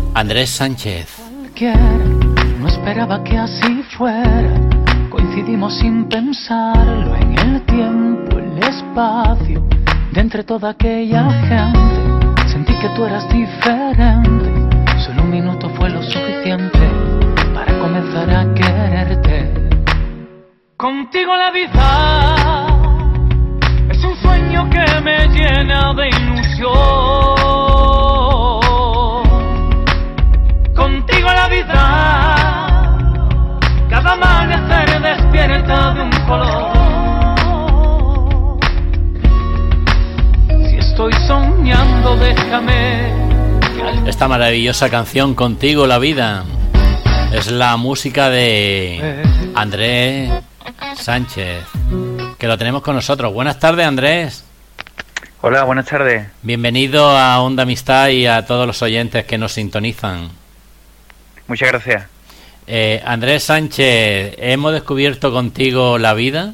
Andrés Sánchez. Cualquiera no esperaba que así fuera. Coincidimos sin pensarlo en el tiempo, el espacio. De entre toda aquella gente sentí que tú eras diferente. Solo un minuto fue lo suficiente para comenzar a quererte. Contigo la vida es un sueño que me llena de ilusión. Contigo la vida, cada amanecer despierta de un color. Si estoy soñando, déjame. Esta maravillosa canción, Contigo la vida, es la música de Andrés Sánchez, que lo tenemos con nosotros. Buenas tardes, Andrés. Hola, buenas tardes. Bienvenido a Onda Amistad y a todos los oyentes que nos sintonizan. Muchas gracias. Andrés Sánchez, ¿hemos descubierto contigo la vida?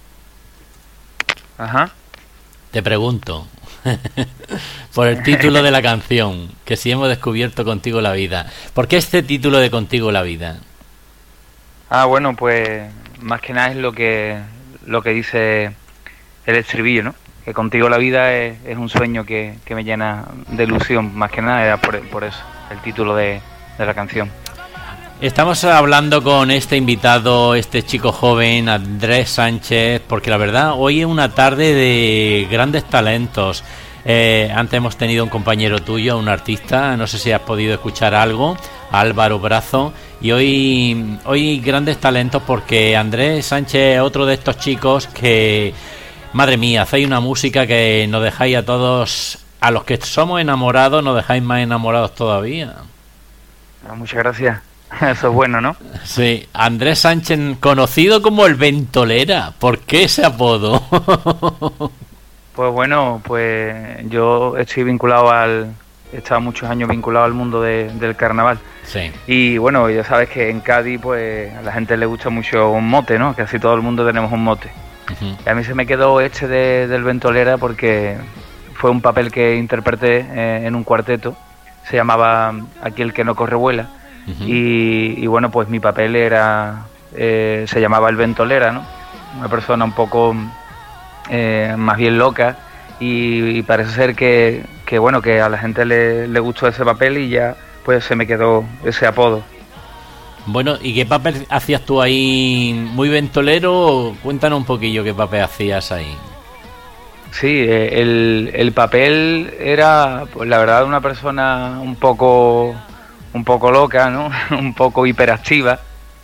Ajá. Te pregunto, por el título de la canción, que si hemos descubierto contigo la vida. ¿Por qué este título de Contigo la vida? Bueno, pues más que nada es lo que dice el estribillo, ¿no? Que contigo la vida es un sueño que me llena de ilusión. Más que nada era por eso, el título de la canción. Estamos hablando con este invitado, este chico joven, Andrés Sánchez, porque la verdad, hoy es una tarde de grandes talentos. Antes hemos tenido un compañero tuyo, un artista, no sé si has podido escuchar algo, Álvaro Brazo, y hoy grandes talentos porque Andrés Sánchez es otro de estos chicos que, madre mía, hacéis una música que nos dejáis a todos, a los que somos enamorados, nos dejáis más enamorados todavía. Muchas gracias. Eso es bueno, ¿no? Sí, Andrés Sánchez, conocido como el Ventolera. ¿Por qué ese apodo? Pues bueno, pues yo estoy he estado muchos años vinculado al mundo del carnaval. Sí. Y bueno, ya sabes que en Cádiz, pues a la gente le gusta mucho un mote, ¿no? Casi todo el mundo tenemos un mote. Uh-huh. Y a mí se me quedó del Ventolera porque fue un papel que interpreté en un cuarteto. Se llamaba Aquí el que no corre vuela. Uh-huh. Y bueno, pues mi papel se llamaba el Ventolera, ¿no? Una persona un poco más bien loca y parece ser que bueno, que a la gente le gustó ese papel y ya pues se me quedó ese apodo. Bueno, ¿y qué papel hacías tú ahí? ¿Muy ventolero? Cuéntanos un poquillo qué papel hacías ahí. Sí, el papel era, pues la verdad, una persona un poco loca, ¿no? Un poco hiperactiva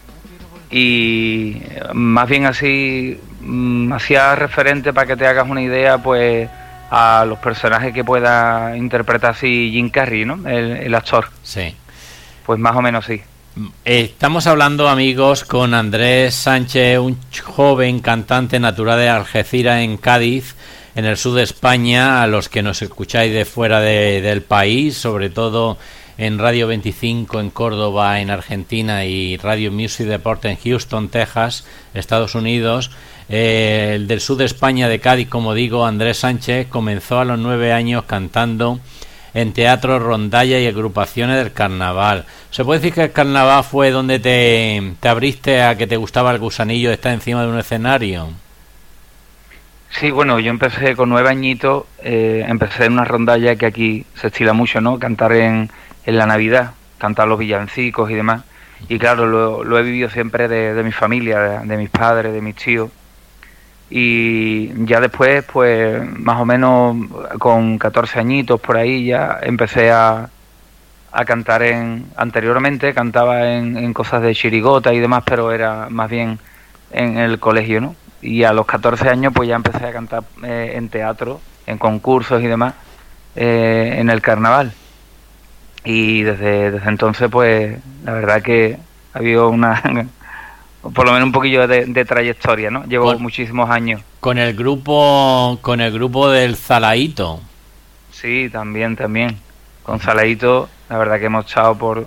y más bien así hacía referente, para que te hagas una idea, pues a los personajes que pueda interpretar así Jim Carrey, ¿no? El actor. Sí. Pues más o menos sí. Estamos hablando, amigos, con Andrés Sánchez, un joven cantante natural de Algeciras, en Cádiz, en el sur de España. A los que nos escucháis de fuera del país, sobre todo en Radio 25 en Córdoba, en Argentina, y Radio Music Deporte en Houston, Texas, Estados Unidos. El del sur de España, de Cádiz, como digo, Andrés Sánchez comenzó a los 9 años cantando en teatros, rondallas y agrupaciones del carnaval. ¿Se puede decir que el carnaval fue donde te abriste a que te gustaba el gusanillo de estar encima de un escenario? Sí, bueno, yo empecé con 9 añitos, empecé en una rondalla que aquí se estila mucho, ¿no? Cantar en la Navidad, cantar los villancicos y demás. Y claro, lo he vivido siempre de mi familia, de mis padres, de mis tíos. Y ya después, pues más o menos con 14 añitos por ahí, ya empecé a cantar anteriormente cantaba en cosas de chirigota y demás, pero era más bien en el colegio, ¿no? Y a los 14 años pues ya empecé a cantar en teatro, en concursos y demás, en el carnaval. Y desde entonces, pues la verdad que ha habido por lo menos un poquillo de trayectoria, ¿no? Llevo muchísimos años. Con el grupo del Zalaíto. Sí, también. Con Zalaíto, la verdad que hemos estado por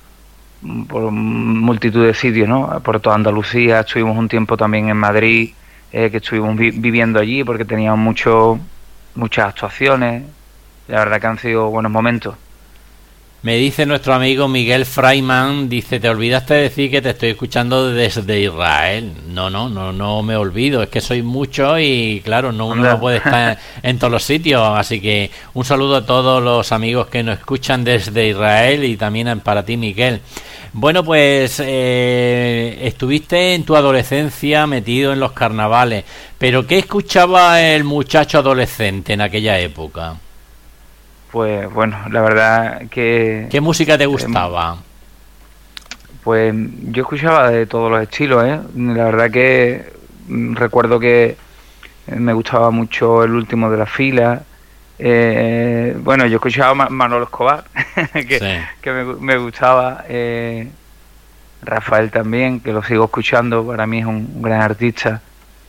multitud de sitios, ¿no? Por toda Andalucía, estuvimos un tiempo también en Madrid, que estuvimos viviendo allí porque teníamos muchas actuaciones. La verdad que han sido buenos momentos. Me dice nuestro amigo Miguel Freiman, dice, te olvidaste de decir que te estoy escuchando desde Israel. No me olvido, es que soy mucho y claro, uno no puede estar en todos los sitios, así que un saludo a todos los amigos que nos escuchan desde Israel y también para ti, Miguel. Bueno, pues estuviste en tu adolescencia metido en los carnavales, pero ¿qué escuchaba el muchacho adolescente en aquella época? Pues bueno, la verdad que... ¿Qué música te gustaba? Pues yo escuchaba de todos los estilos, ¿eh? La verdad que recuerdo que me gustaba mucho El último de la fila. Bueno, yo escuchaba Manolo Escobar, que me gustaba. Rafael también, que lo sigo escuchando, para mí es un gran artista.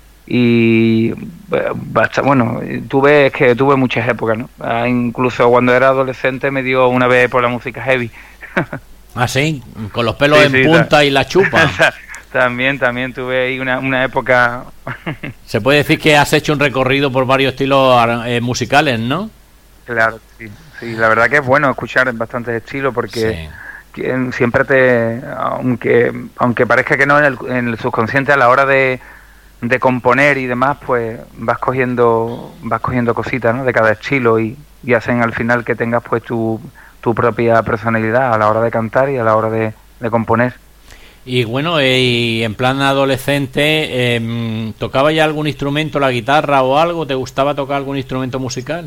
Y bueno, tuve muchas épocas, ¿no? Incluso cuando era adolescente me dio una vez por la música heavy. ¿Ah, sí? Con los pelos en punta y la chupa. También tuve ahí una época. Se puede decir que has hecho un recorrido por varios estilos musicales, ¿no? Claro, sí, la verdad que es bueno escuchar en bastantes estilos porque siempre aunque parezca que no, en el subconsciente a la hora de componer y demás, pues vas cogiendo cositas, ¿no? De cada estilo y hacen al final que tengas pues tu propia personalidad a la hora de cantar y a la hora de componer. Y bueno, y en plan adolescente, ¿tocaba ya algún instrumento, la guitarra o algo? ¿Te gustaba tocar algún instrumento musical?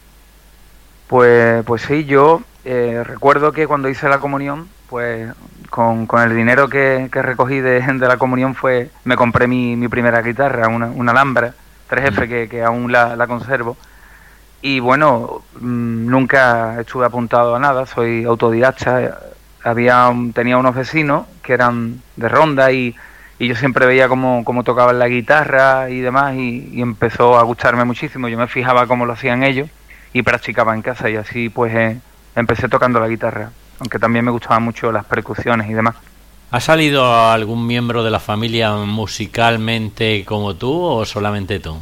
Pues sí, yo recuerdo que cuando hice la comunión, pues con el dinero que recogí de la comunión me compré mi primera guitarra, una Alhambra 3F que aún la conservo. Y bueno, nunca estuve apuntado a nada, soy autodidacta. Tenía unos vecinos que eran de Ronda y yo siempre veía cómo tocaban la guitarra y demás y empezó a gustarme muchísimo. Yo me fijaba cómo lo hacían ellos y practicaba en casa y así pues empecé tocando la guitarra, aunque también me gustaban mucho las percusiones y demás. ¿Ha salido algún miembro de la familia musicalmente como tú o solamente tú?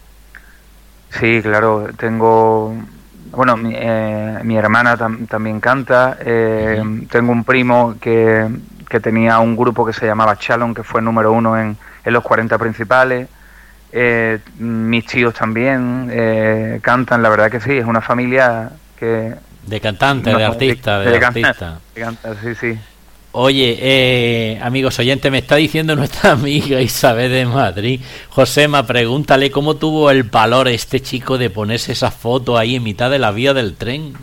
Sí, claro, tengo... Bueno, mi hermana también canta. Tengo un primo que tenía un grupo que se llamaba Chalon, que fue número 1 en los 40 principales. Mis tíos también cantan, la verdad que sí, es una familia que... De cantante, de artista, de artista. De canta, sí. Oye, amigos oyentes, me está diciendo nuestra amiga Isabel de Madrid, Josema, pregúntale cómo tuvo el valor este chico de ponerse esa foto ahí en mitad de la vía del tren.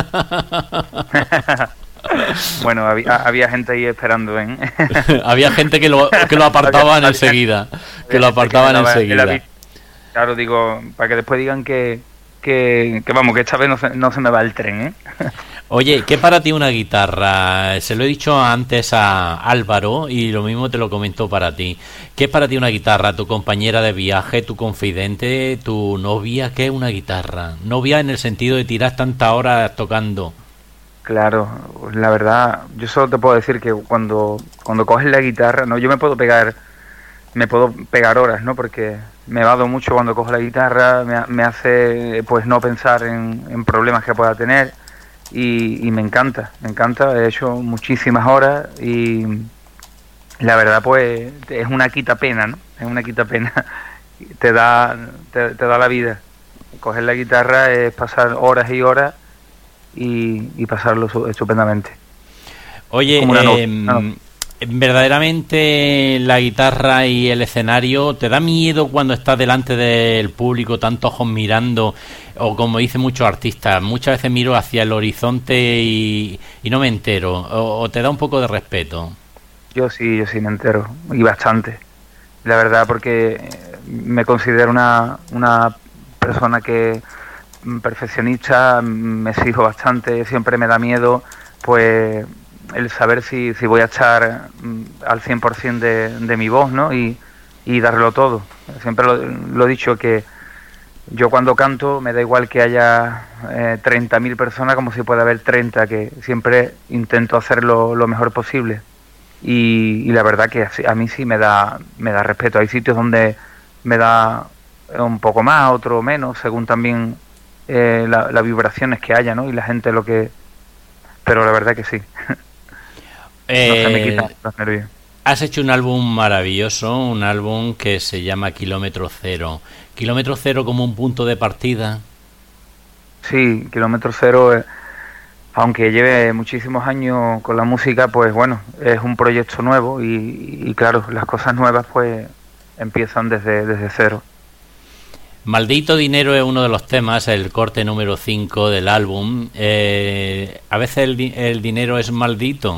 Bueno, había gente ahí esperando, ¿eh? Había gente que lo apartaban enseguida, Claro, digo, para que después digan que vamos, que esta vez no se me va el tren, ¿eh? Oye, ¿qué para ti una guitarra? Se lo he dicho antes a Álvaro y lo mismo te lo comento para ti. ¿Qué es para ti una guitarra? ¿Tu compañera de viaje, tu confidente, tu novia? ¿Qué es una guitarra? Novia en el sentido de tirar tantas horas tocando. Claro, la verdad, yo solo te puedo decir que cuando coges la guitarra, no, yo me puedo pegar horas, ¿no? Porque me vado mucho cuando cojo la guitarra, me hace pues no pensar en problemas que pueda tener y me encanta, he hecho muchísimas horas y la verdad pues es una quitapena, ¿no? Es una quitapena, te da la vida. Coger la guitarra es pasar horas y horas y pasarlo estupendamente. Oye, verdaderamente la guitarra y el escenario, ¿te da miedo cuando estás delante del público, tantos ojos mirando? O como dicen muchos artistas, muchas veces miro hacia el horizonte y no me entero. ¿O te da un poco de respeto? Yo sí me entero, y bastante. La verdad, porque me considero una persona que perfeccionista, me exijo bastante, siempre me da miedo, pues el saber si voy a estar al 100% de mi voz, ¿no? Y darlo todo. Siempre lo he dicho, que yo cuando canto me da igual que haya 30.000 personas como si pueda haber 30, que siempre intento hacerlo lo mejor posible. Y la verdad que a mí sí me da respeto. Hay sitios donde me da un poco más, otro menos, según también las vibraciones que haya, ¿no? Y la gente lo que pero la verdad que sí. No se me quitan los nervios. Has hecho un álbum maravilloso, un álbum que se llama Kilómetro Cero. ¿Kilómetro Cero como un punto de partida? Sí, Kilómetro Cero, aunque lleve muchísimos años con la música, pues bueno, es un proyecto nuevo y claro, las cosas nuevas pues empiezan desde cero. Maldito Dinero es uno de los temas, el corte número 5 del álbum. A veces el dinero es maldito.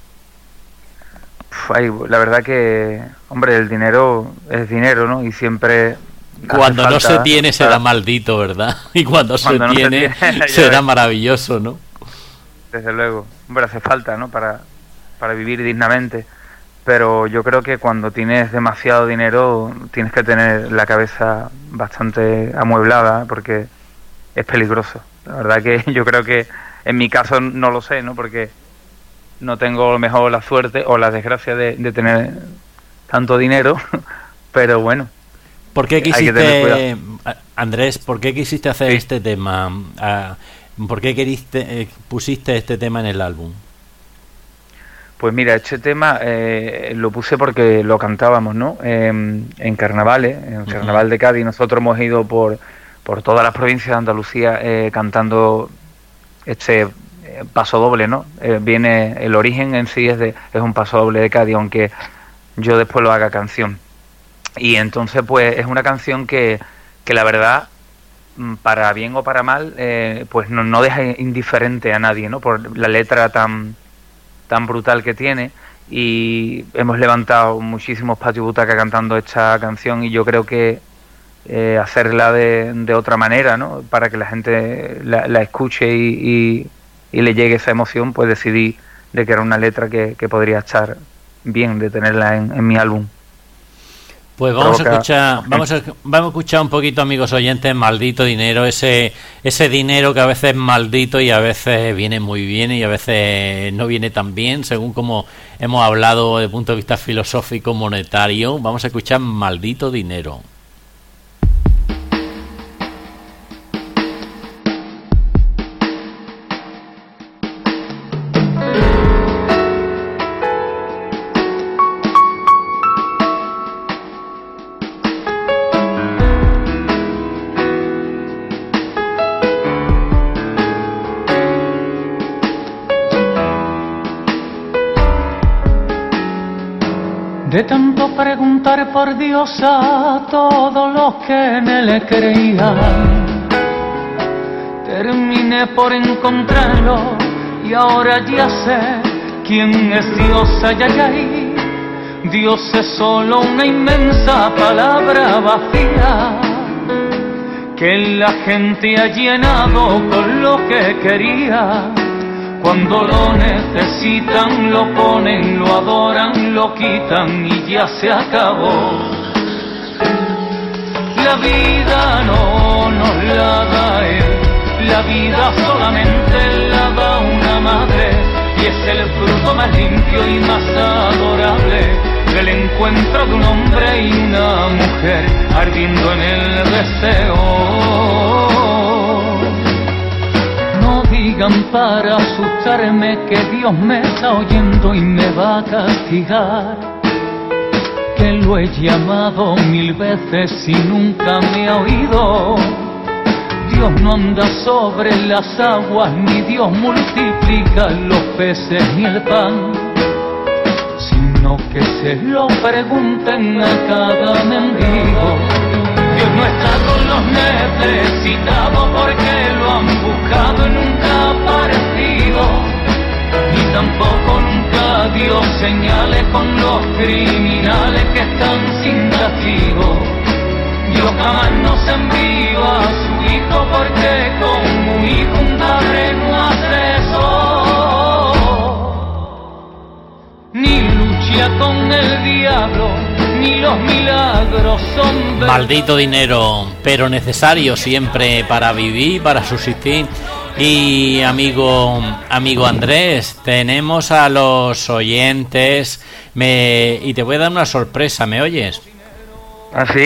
La verdad que, hombre, el dinero es dinero, ¿no? Y siempre... Cuando no se tiene será maldito, ¿verdad? Y cuando se tiene será maravilloso, ¿no? Desde luego. Hombre, hace falta, ¿no? Para vivir dignamente. Pero yo creo que cuando tienes demasiado dinero tienes que tener la cabeza bastante amueblada, porque es peligroso. La verdad que yo creo que en mi caso no lo sé, ¿no? Porque no tengo a lo mejor la suerte o la desgracia de tener tanto dinero, pero bueno. ¿Por qué quisiste, Andrés, por qué quisiste hacer este tema? ¿Por qué pusiste este tema en el álbum? Pues mira, este tema lo puse porque lo cantábamos, ¿no? En carnavales, en el Carnaval de Cádiz. Nosotros hemos ido por todas las provincias de Andalucía cantando este paso doble, ¿no? Viene el origen en sí es un paso doble de Cádiz, aunque yo después lo haga canción. Y entonces pues es una canción que la verdad, para bien o para mal, pues no deja indiferente a nadie, ¿no? Por la letra tan brutal que tiene, y hemos levantado muchísimos patios butaca cantando esta canción, y yo creo que hacerla de otra manera, ¿no? Para que la gente la escuche y le llegue esa emoción, pues decidí de que era una letra que podría estar bien de tenerla en mi álbum. Pues vamos a escuchar un poquito, amigos oyentes, Maldito Dinero, ese dinero que a veces es maldito y a veces viene muy bien y a veces no viene tan bien, según como hemos hablado desde el punto de vista filosófico monetario. Vamos a escuchar Maldito Dinero. De tanto preguntar por Dios a todos los que en él creían, terminé por encontrarlo y ahora ya sé quién es Dios. Ay, ay, ay. Dios es solo una inmensa palabra vacía que la gente ha llenado con lo que quería. Cuando lo necesitan, lo ponen, lo adoran, lo quitan y ya se acabó. La vida no nos la da él, la vida solamente la da una madre, y es el fruto más limpio y más adorable del encuentro de un hombre y una mujer ardiendo en el deseo. Digan para asustarme que Dios me está oyendo y me va a castigar, que lo he llamado 1000 veces y nunca me ha oído. Dios no anda sobre las aguas, ni Dios multiplica los peces ni el pan, sino que se lo pregunten a cada mendigo. Dios no está con los necesitados porque lo han buscado y nunca ha aparecido, ni tampoco nunca dio señales con los criminales que están sin castigo. Dios jamás nos envió a su hijo porque con un hijo un padre no hace eso, ni lucha con el diablo, ni los milagros son verdad. Maldito dinero, pero necesario siempre para vivir, para subsistir. Y amigo Andrés, tenemos a los oyentes y te voy a dar una sorpresa, ¿me oyes? ¿Ah, sí?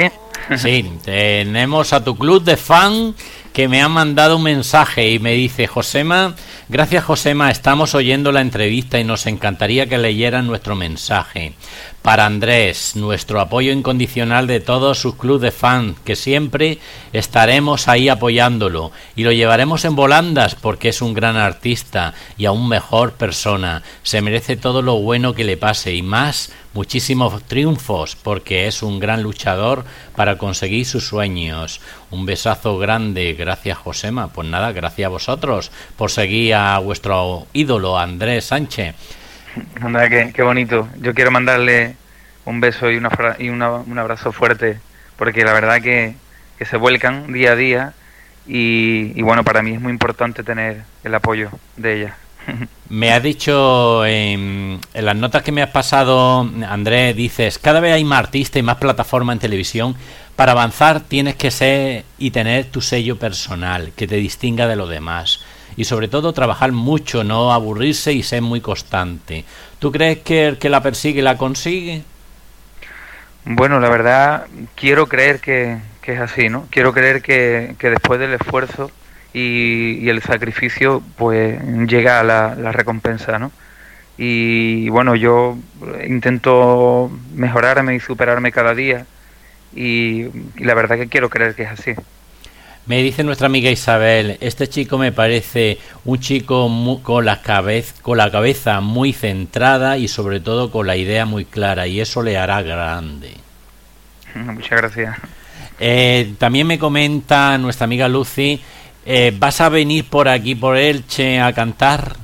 Sí, tenemos a tu club de fan que me ha mandado un mensaje y me dice: Josema, gracias Josema, estamos oyendo la entrevista y nos encantaría que leyeran nuestro mensaje. Para Andrés, nuestro apoyo incondicional de todos sus clubes de fans, que siempre estaremos ahí apoyándolo y lo llevaremos en volandas porque es un gran artista y aún mejor persona. Se merece todo lo bueno que le pase y más, muchísimos triunfos porque es un gran luchador para conseguir sus sueños. Un besazo grande, gracias Josema. Pues nada, gracias a vosotros por seguir a vuestro ídolo Andrés Sánchez. Anda, qué bonito. Yo quiero mandarle un beso y un abrazo fuerte, porque la verdad que se vuelcan día a día y bueno, para mí es muy importante tener el apoyo de ella. Me has dicho en las notas que me has pasado, Andrés, dices: cada vez hay más artistas y más plataformas en televisión. Para avanzar tienes que ser y tener tu sello personal que te distinga de los demás. Y sobre todo trabajar mucho, no aburrirse y ser muy constante. ¿Tú crees que el que la persigue la consigue? Bueno, la verdad quiero creer que es así, ¿no? Quiero creer que después del esfuerzo y el sacrificio pues llega la recompensa, ¿no? Y bueno, yo intento mejorarme y superarme cada día y la verdad que quiero creer que es así. Me dice nuestra amiga Isabel: este chico me parece un chico con la cabeza muy centrada y sobre todo con la idea muy clara, y eso le hará grande. Muchas gracias. También me comenta nuestra amiga Lucy: ¿vas a venir por aquí, por Elche, a cantar?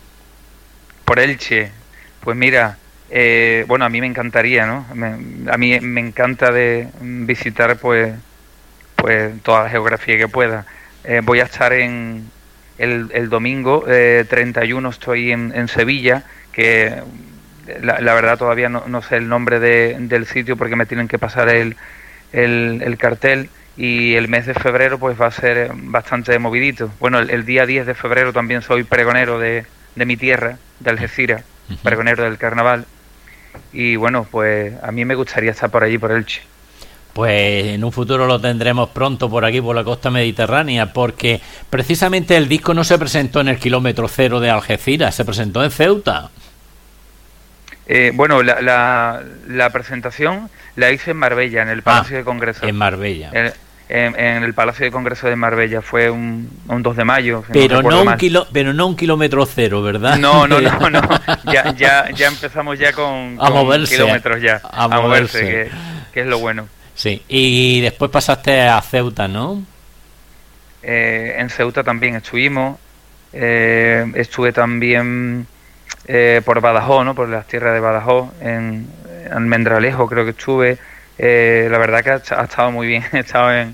Por Elche, pues mira, bueno, a mí me encantaría, ¿no? A mí me encanta de visitar pues toda la geografía que pueda. Voy a estar el domingo 31, estoy en Sevilla, que la verdad todavía no sé el nombre del sitio porque me tienen que pasar el cartel, y el mes de febrero pues va a ser bastante movidito. Bueno, el día 10 de febrero también soy pregonero de mi tierra, de Algeciras, pregonero del carnaval, y bueno, pues a mí me gustaría estar por allí, por Elche. Pues en un futuro lo tendremos pronto por aquí, por la costa mediterránea, porque precisamente el disco no se presentó en el kilómetro cero de Algeciras, se presentó en Ceuta. Bueno, la presentación la hice en Marbella, en el Palacio de Congreso. En Marbella. En el Palacio de Congreso de Marbella, fue un 2 de mayo. Pero no un kilómetro cero, ¿verdad? No. Ya empezamos ya con moverse, kilómetros ya. A moverse, que es lo bueno. Sí, y después pasaste a Ceuta, ¿no? En Ceuta también estuvimos. Estuve también por Badajoz, ¿no? Por las tierras de Badajoz, en Almendralejo creo que estuve. La verdad que ha estado muy bien. He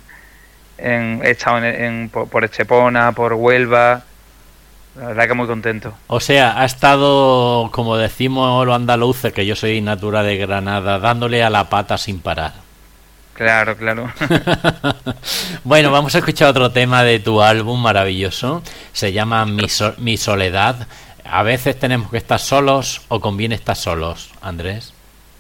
estado por Estepona, por Huelva. La verdad que muy contento. O sea, ha estado, como decimos los andaluces, que yo soy natural de Granada, dándole a la pata sin parar. Claro. Bueno, vamos a escuchar otro tema de tu álbum maravilloso. Se llama Mi Soledad. A veces tenemos que estar solos, o conviene estar solos, Andrés.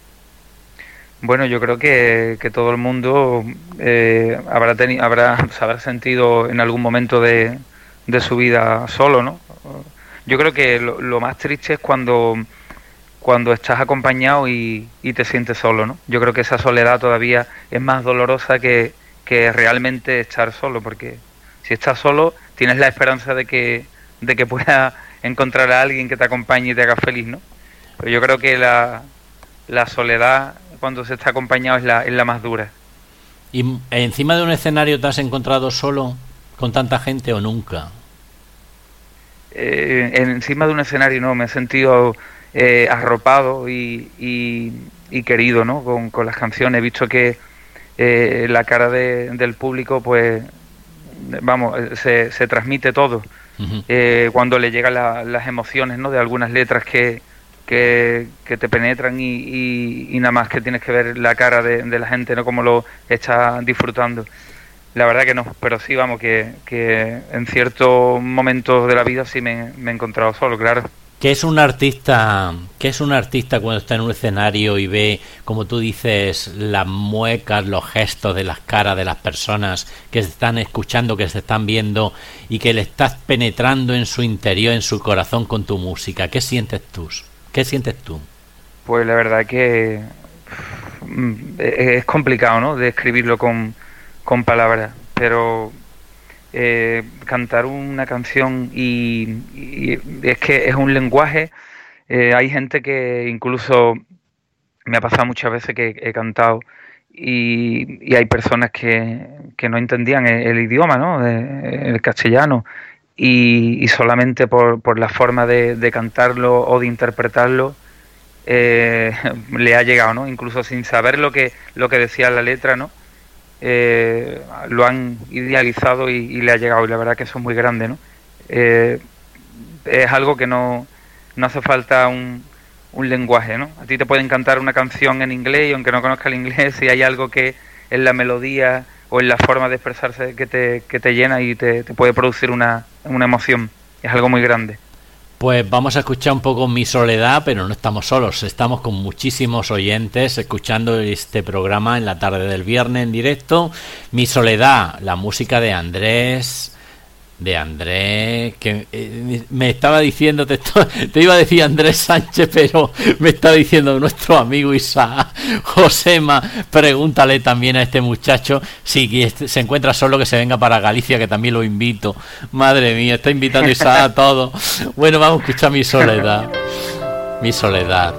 Bueno, yo creo que todo el mundo se habrá sentido en algún momento de su vida solo, ¿no? Yo creo que lo más triste es cuando estás acompañado y te sientes solo, ¿no? Yo creo que esa soledad todavía es más dolorosa que realmente estar solo, porque si estás solo tienes la esperanza de que puedas encontrar a alguien que te acompañe y te haga feliz, ¿no? Pero yo creo que la soledad cuando se está acompañado es la más dura. ¿Y encima de un escenario te has encontrado solo con tanta gente o nunca? Encima de un escenario no, me he sentido arropado y querido, ¿no? Con las canciones. He visto que la cara del público, pues, vamos, se transmite todo. Uh-huh. Cuando le llegan las emociones, ¿no? De algunas letras que te penetran y nada más que tienes que ver la cara de la gente, ¿no? Como lo está disfrutando. La verdad que no, pero sí, vamos, que en ciertos momentos de la vida sí me he encontrado solo, claro. ¿Qué es un artista cuando está en un escenario y ve, como tú dices, las muecas, los gestos de las caras de las personas que se están escuchando, que se están viendo y que le estás penetrando en su interior, en su corazón con tu música? ¿Qué sientes tú? ¿Qué sientes tú? Pues la verdad que es complicado, ¿no?, describirlo con palabras, pero cantar una canción y es que es un lenguaje. Hay gente que incluso me ha pasado muchas veces que he cantado y hay personas que no entendían el idioma, ¿no?, el castellano, y solamente por la forma de cantarlo o de interpretarlo le ha llegado, ¿no?, incluso sin saber lo que decía la letra, ¿no? Lo han idealizado y le ha llegado, y la verdad que eso es muy grande, ¿no? Es algo que no hace falta un lenguaje, ¿no? A ti te pueden cantar una canción en inglés y aunque no conozcas el inglés, si hay algo que en la melodía o en la forma de expresarse que te llena y te puede producir una emoción, es algo muy grande. Pues vamos a escuchar un poco Mi Soledad, pero no estamos solos, estamos con muchísimos oyentes escuchando este programa en la tarde del viernes en directo. Mi Soledad, la música de Andrés, que me estaba diciendo, te iba a decir Andrés Sánchez, pero me está diciendo nuestro amigo Isaac. Josema, pregúntale también a este muchacho si se encuentra solo, que se venga para Galicia, que también lo invito. Madre mía, está invitando Isaac a todo. Bueno, vamos a escuchar Mi Soledad. Mi Soledad.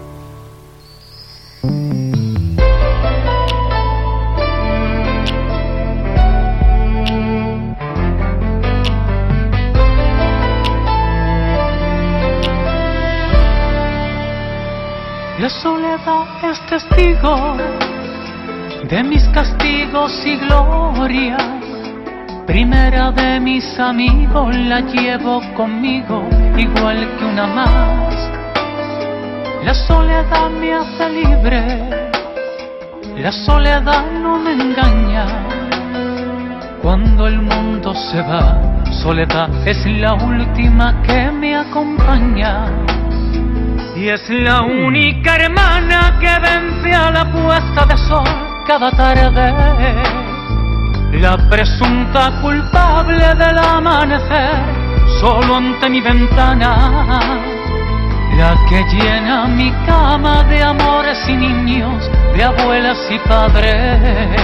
La soledad es testigo de mis castigos y glorias. Primera de mis amigos, la llevo conmigo igual que una más. La soledad me hace libre, la soledad no me engaña. Cuando el mundo se va, soledad es la última que me acompaña. Y es la única hermana que vence a la puesta de sol cada tarde. La presunta culpable del amanecer, solo ante mi ventana. La que llena mi cama de amores y niños, de abuelas y padres.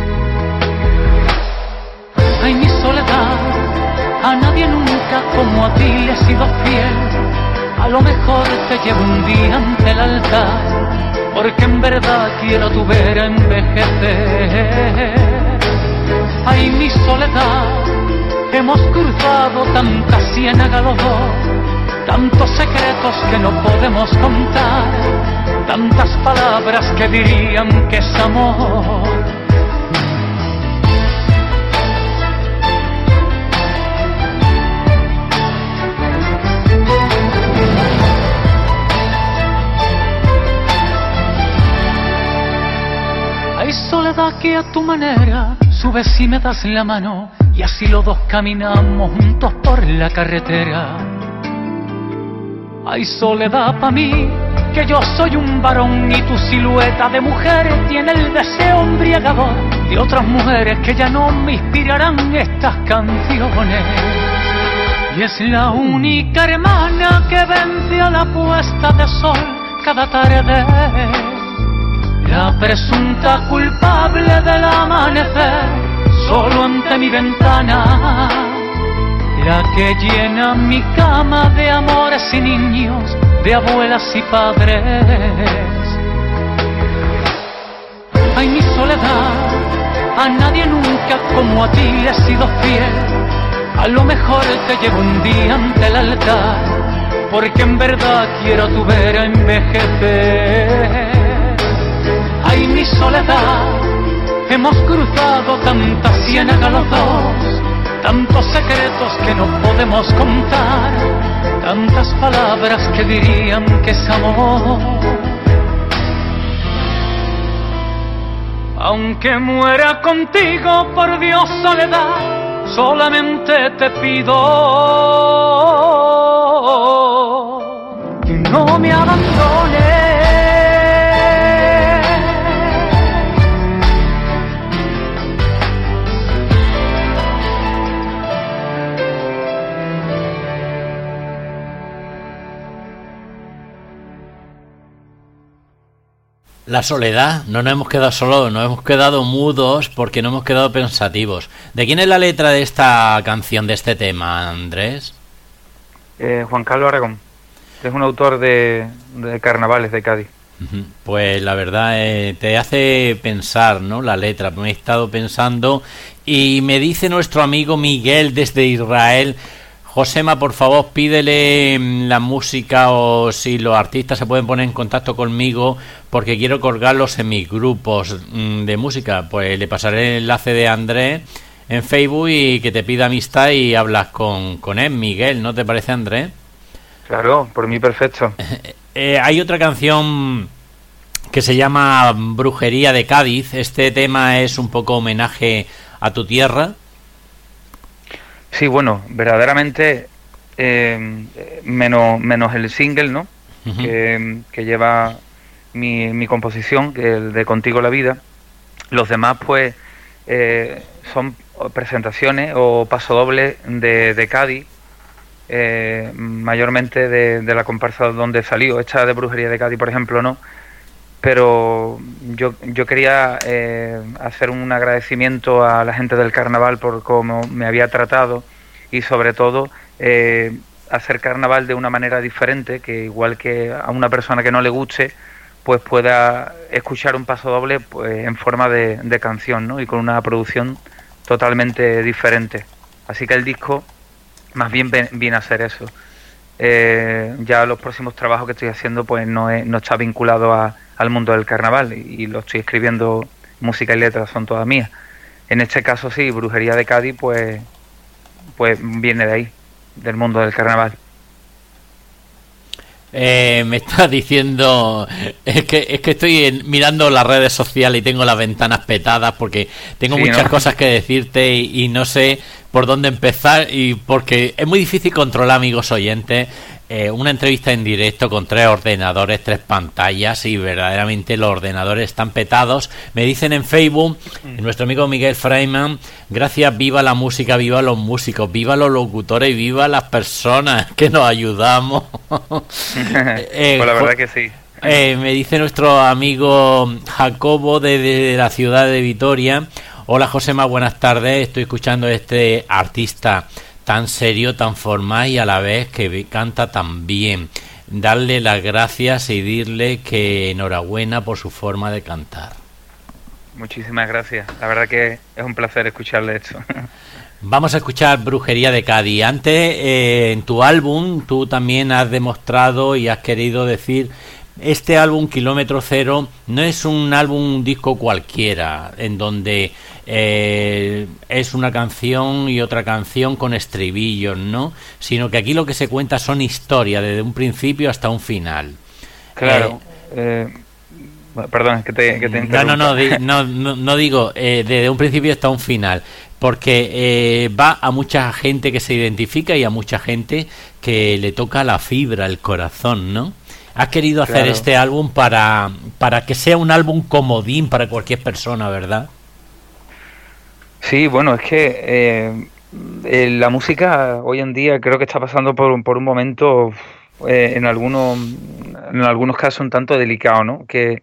Ay, mi soledad, a nadie nunca como a ti le he sido fiel. A lo mejor te llevo un día ante el altar, porque en verdad quiero tu ver envejecer. Ay, mi soledad, hemos cruzado tantas ciénagas los dos, tantos secretos que no podemos contar, tantas palabras que dirían que es amor. Soledad que a tu manera subes y me das la mano, y así los dos caminamos juntos por la carretera. Hay soledad pa' mí, que yo soy un varón y tu silueta de mujer tiene el deseo embriagador de otras mujeres que ya no me inspirarán estas canciones. Y es la única hermana que vence a la puesta de sol cada tarde. La presunta culpable del amanecer, solo ante mi ventana. La que llena mi cama de amores y niños, de abuelas y padres. Ay, mi soledad, a nadie nunca como a ti le he sido fiel. A lo mejor te llevo un día ante el altar, porque en verdad quiero tu ver envejecer. Ay, mi soledad, hemos cruzado tantas ciénagas los dos, tantos secretos que no podemos contar, tantas palabras que dirían que es amor. Aunque muera contigo, por Dios, soledad, solamente te pido La soledad, no nos hemos quedado solos, nos hemos quedado mudos porque no hemos quedado pensativos. ¿De quién es la letra de esta canción, de este tema, Andrés? Juan Carlos Aragón. Es un autor de carnavales de Cádiz. Pues la verdad te hace pensar, ¿no? La letra, me he estado pensando y me dice nuestro amigo Miguel desde Israel: Josema, por favor, pídele la música, o si los artistas se pueden poner en contacto conmigo, porque quiero colgarlos en mis grupos de música. Pues le pasaré el enlace de Andrés en Facebook y que te pida amistad y hablas con él, Miguel, ¿no te parece, Andrés? Claro, por mí perfecto. Hay otra canción que se llama Brujería de Cádiz. Este tema es un poco homenaje a tu tierra. Sí, bueno, verdaderamente menos el single, ¿no? Uh-huh. que lleva mi composición, que el de Contigo la Vida. Los demás, pues, son presentaciones o pasodobles de Cádiz, mayormente de la comparsa donde salió. Esta de Brujería de Cádiz, por ejemplo, no. Pero yo quería hacer un agradecimiento a la gente del carnaval por cómo me había tratado, y sobre todo hacer carnaval de una manera diferente, que igual que a una persona que no le guste, pues pueda escuchar un pasodoble pues en forma de canción, ¿no? Y con una producción totalmente diferente. Así que el disco más bien viene a ser eso. Ya los próximos trabajos que estoy haciendo pues no está vinculado al mundo del carnaval, y lo estoy escribiendo, música y letras son todas mías. En este caso sí, Brujería de Cádiz pues viene de ahí, del mundo del carnaval. Me estás diciendo, es que estoy mirando las redes sociales y tengo las ventanas petadas porque tengo muchas cosas que decirte y no sé por dónde empezar, y porque es muy difícil controlar, amigos oyentes, una entrevista en directo con 3 ordenadores, 3 pantallas, y verdaderamente los ordenadores están petados. Me dicen en Facebook, nuestro amigo Miguel Freiman: gracias, viva la música, viva los músicos, viva los locutores y viva las personas que nos ayudamos. Pues la verdad que sí. Me dice nuestro amigo Jacobo de la ciudad de Vitoria: hola Josema, buenas tardes, estoy escuchando a este artista tan serio, tan formal y a la vez que canta tan bien. Darle las gracias y decirle que enhorabuena por su forma de cantar. Muchísimas gracias, la verdad que es un placer escucharle esto. Vamos a escuchar Brujería de Cádiz. Antes, en tu álbum, tú también has demostrado y has querido decir: este álbum Kilómetro Cero no es un álbum, un disco cualquiera, en donde es una canción y otra canción con estribillos, ¿no? Sino que aquí lo que se cuenta son historias desde un principio hasta un final. Claro. Perdón, que te interrumpa. No digo desde un principio hasta un final, porque va a mucha gente que se identifica y a mucha gente que le toca la fibra, el corazón, ¿no? Has querido hacer este álbum para que sea un álbum comodín para cualquier persona, ¿verdad? Sí, bueno, es que la música hoy en día creo que está pasando por un momento en algunos casos un tanto delicado, ¿no?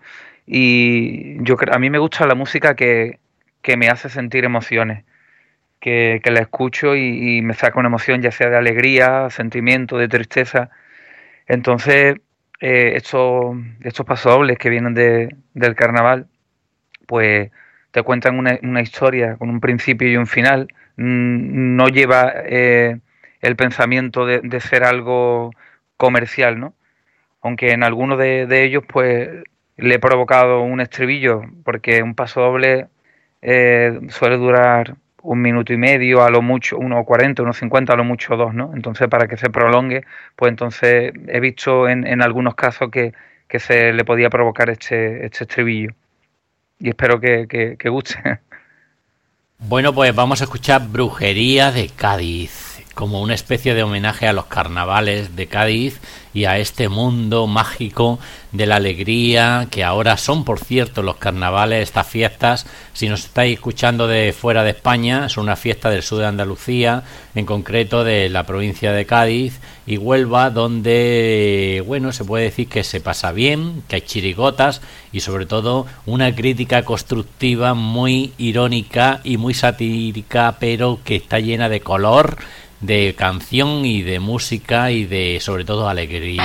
Y a mí me gusta la música que me hace sentir emociones, que la escucho y me saca una emoción, ya sea de alegría, sentimiento, de tristeza. Entonces estos pasodobles que vienen del carnaval, pues te cuentan una historia con un principio y un final. No lleva el pensamiento de ser algo comercial, ¿no? Aunque en algunos de ellos pues le he provocado un estribillo, porque un pasodoble suele durar 1 minuto y medio, a lo mucho 1:40, 1:50, a lo mucho 2, ¿no? Entonces, para que se prolongue, pues entonces he visto en algunos casos que se le podía provocar este estribillo. Y espero que guste. Bueno, pues vamos a escuchar Brujería de Cádiz. como una especie de homenaje a los carnavales de Cádiz y a este mundo mágico de la alegría, que ahora son, por cierto, los carnavales, estas fiestas. Si nos estáis escuchando de fuera de España, son una fiesta del sur de Andalucía, en concreto de la provincia de Cádiz y Huelva, donde, bueno, se puede decir que se pasa bien, que hay chirigotas y sobre todo una crítica constructiva muy irónica y muy satírica, pero que está llena de color, de canción y de música y de, sobre todo, alegría.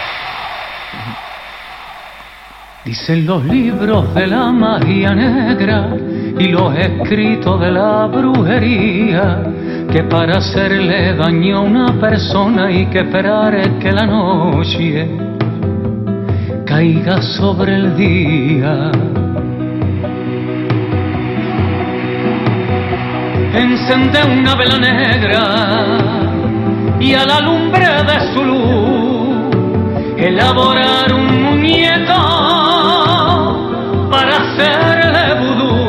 Dicen los libros de la magia negra y los escritos de la brujería que para hacerle daño a una persona hay que esperar que la noche caiga sobre el día. Encender una vela negra y a la lumbre de su luz elaborar un muñeco para hacerle vudú.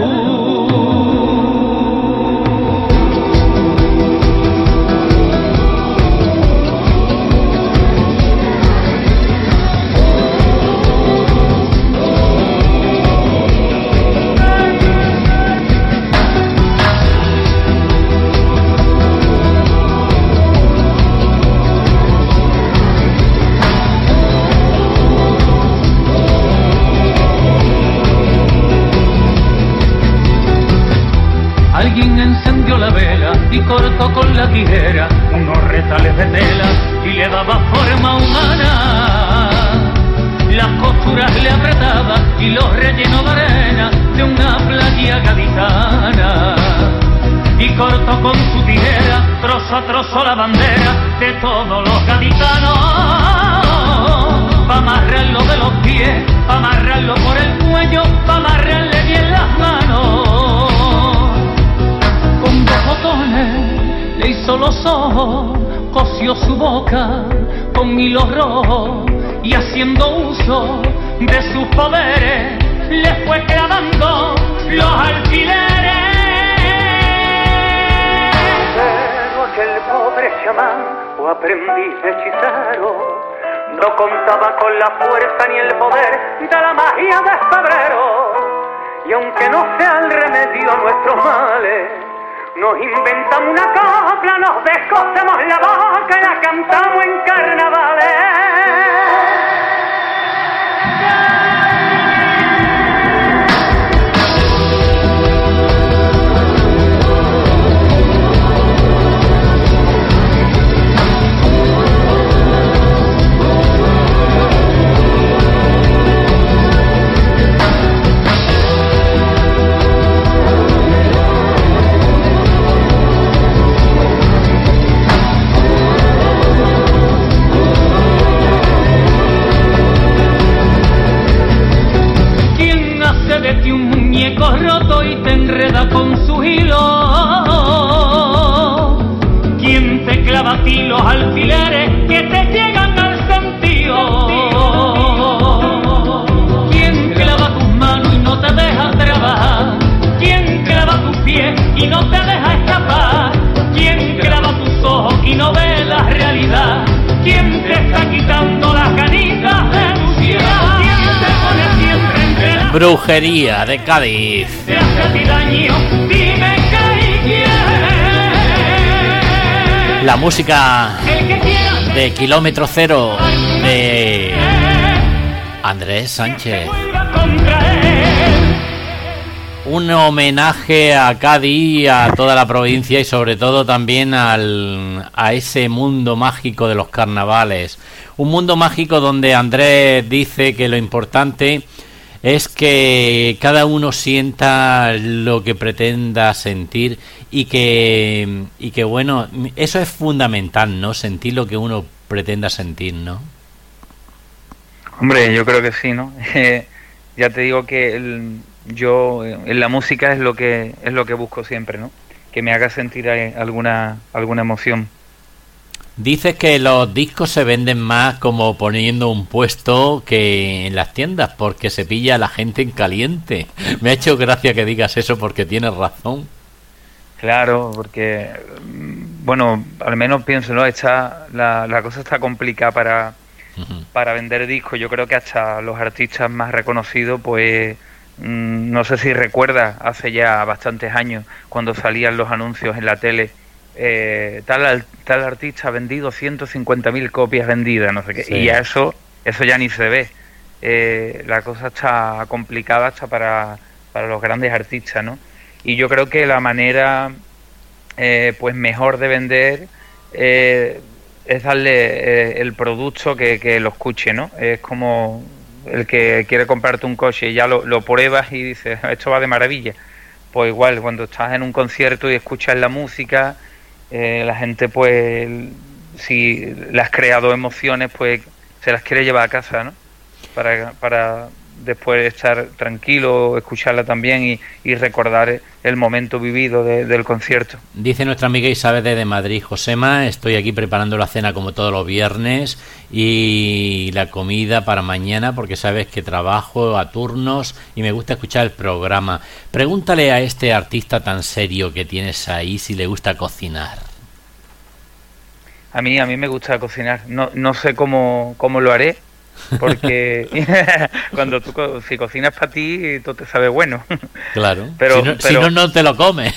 Alguien encendió la vela y cortó con la tijera unos retales de tela y le daba forma humana. Las costuras le apretaba y los rellenó de arena de una playa gaditana. Y cortó con su tijera trozo a trozo la bandera de todos los gaditanos. Pa' amarrarlo de los pies, pa' amarrarlo por el cuello, pa' amarrarle bien las manos. Con dos botones le hizo los ojos, cosió su boca con hilo rojo y haciendo uso de sus poderes le fue clavando los alfileres. Pero aquel pobre chamán o aprendiz hechicero no contaba con la fuerza ni el poder de la magia de febrero. Y aunque no sea el remedio a nuestros males, nos inventamos una copla, nos descosemos la boca y la cantamos en carnavales. De un muñeco roto y te enreda con su hilo. ¿Quién te clava a ti los alfileres que te llegan al sentido? ¿Quién clava tus manos y no te deja trabajar? ¿Quién clava tus pies y no te deja escapar? ¿Quién clava tus ojos y no ve la realidad? ¿Quién te está quitando las ganitas de luchar? ¿Quién te pone siempre entre las Brujería de Cádiz. te hace a ti daño? Dime qué quién. La música El que quiera de Kilómetro Cero de Andrés Sánchez. vuelva contra él. Un homenaje a Cádiz, a toda la provincia y sobre todo también a ese mundo mágico de los carnavales. Un mundo mágico donde Andrés dice que lo importante es que cada uno sienta lo que pretenda sentir y que bueno, eso es fundamental, ¿no? Sentir lo que uno pretenda sentir, ¿no? Hombre, yo creo que sí, ¿no? Ya te digo que yo en la música es lo que busco siempre, ¿no? Que me haga sentir alguna emoción. Dices que los discos se venden más como poniendo un puesto que en las tiendas, porque se pilla a la gente en caliente. Me ha hecho gracia que digas eso porque tienes razón. Claro, porque bueno, al menos pienso, ¿no? La cosa está complicada para vender discos. Yo creo que hasta los artistas más reconocidos, pues no sé si recuerdas, hace ya bastantes años, cuando salían los anuncios en la tele, tal artista ha vendido 150.000 copias vendidas, no sé qué, sí. Y ya eso ya ni se ve. La cosa está complicada hasta para los grandes artistas, ¿no? Y yo creo que la manera pues mejor de vender es darle el producto que lo escuche, ¿no? Es como el que quiere comprarte un coche y ya lo pruebas y dices, esto va de maravilla. Pues igual, cuando estás en un concierto y escuchas la música, la gente, pues, si le has creado emociones, pues se las quiere llevar a casa, ¿no? Para después estar tranquilo, escucharla también y recordar el momento vivido del concierto. Dice nuestra amiga Isabel de Madrid: Josema, estoy aquí preparando la cena como todos los viernes y la comida para mañana porque sabes que trabajo a turnos y me gusta escuchar el programa. Pregúntale a este artista tan serio que tienes ahí si le gusta cocinar. A mí me gusta cocinar. No sé cómo lo haré, porque cuando si cocinas para ti, todo te sabe bueno. Claro, si no te lo comes.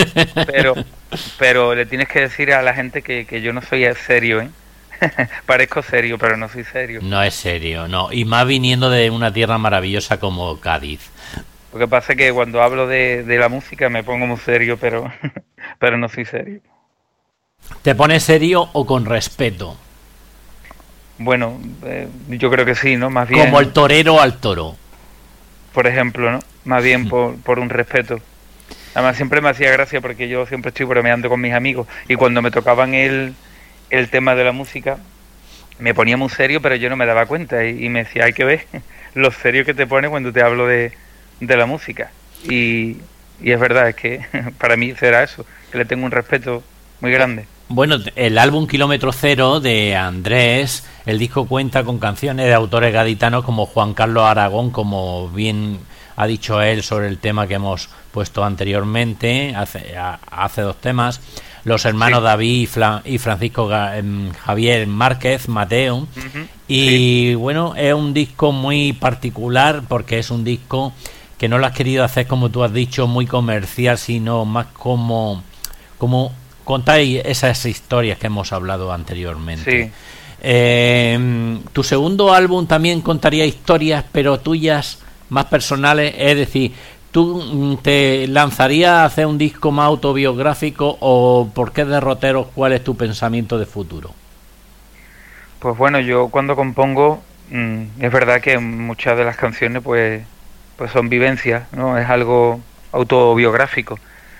pero le tienes que decir a la gente que yo no soy serio, ¿eh? Parezco serio, pero no soy serio. No es serio, no. Y más viniendo de una tierra maravillosa como Cádiz. Lo que pasa es que cuando hablo de la música me pongo muy serio, pero no soy serio. ¿Te pones serio o con respeto? Bueno, yo creo que sí, ¿no? Más bien... Como el torero al toro. Por ejemplo, ¿no? Más bien por un respeto. Además, siempre me hacía gracia porque yo siempre estoy bromeando con mis amigos y cuando me tocaban el tema de la música me ponía muy serio, pero yo no me daba cuenta y me decía, hay que ver lo serio que te pone cuando te hablo de la música. Y es verdad, es que para mí será eso, que le tengo un respeto muy grande. Bueno, el álbum Kilómetro Cero de Andrés, el disco cuenta con canciones de autores gaditanos como Juan Carlos Aragón, como bien ha dicho él sobre el tema que hemos puesto anteriormente, hace 2 temas, los hermanos sí. David y Francisco Javier Márquez, Mateo, y sí. Bueno, es un disco muy particular porque es un disco que no lo has querido hacer, como tú has dicho, muy comercial, sino más como contáis esas historias que hemos hablado anteriormente. Sí. Tu segundo álbum también contaría historias, pero tuyas más personales, es decir, ¿tú te lanzarías a hacer un disco más autobiográfico o por qué derroteros? ¿Cuál es tu pensamiento de futuro? Pues bueno, yo cuando compongo, es verdad que muchas de las canciones pues son vivencias, ¿no? Es algo autobiográfico.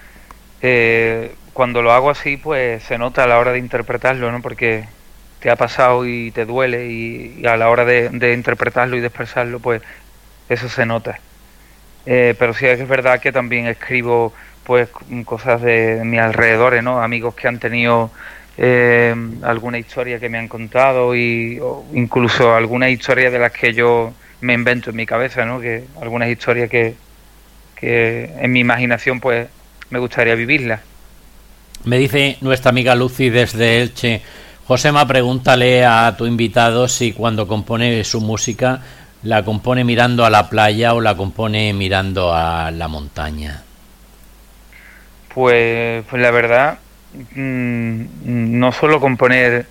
Cuando lo hago así, pues se nota a la hora de interpretarlo, ¿no? Porque te ha pasado y te duele y a la hora de interpretarlo y de expresarlo, pues eso se nota. Pero sí es verdad que también escribo pues cosas de mis alrededores, ¿no? Amigos que han tenido alguna historia que me han contado o incluso alguna historia de las que yo me invento en mi cabeza, ¿no? Que algunas historias que en mi imaginación pues me gustaría vivirlas. Me dice nuestra amiga Lucy desde Elche: Josema, pregúntale a tu invitado si cuando compone su música la compone mirando a la playa o la compone mirando a la montaña. Pues la verdad, no suelo componer,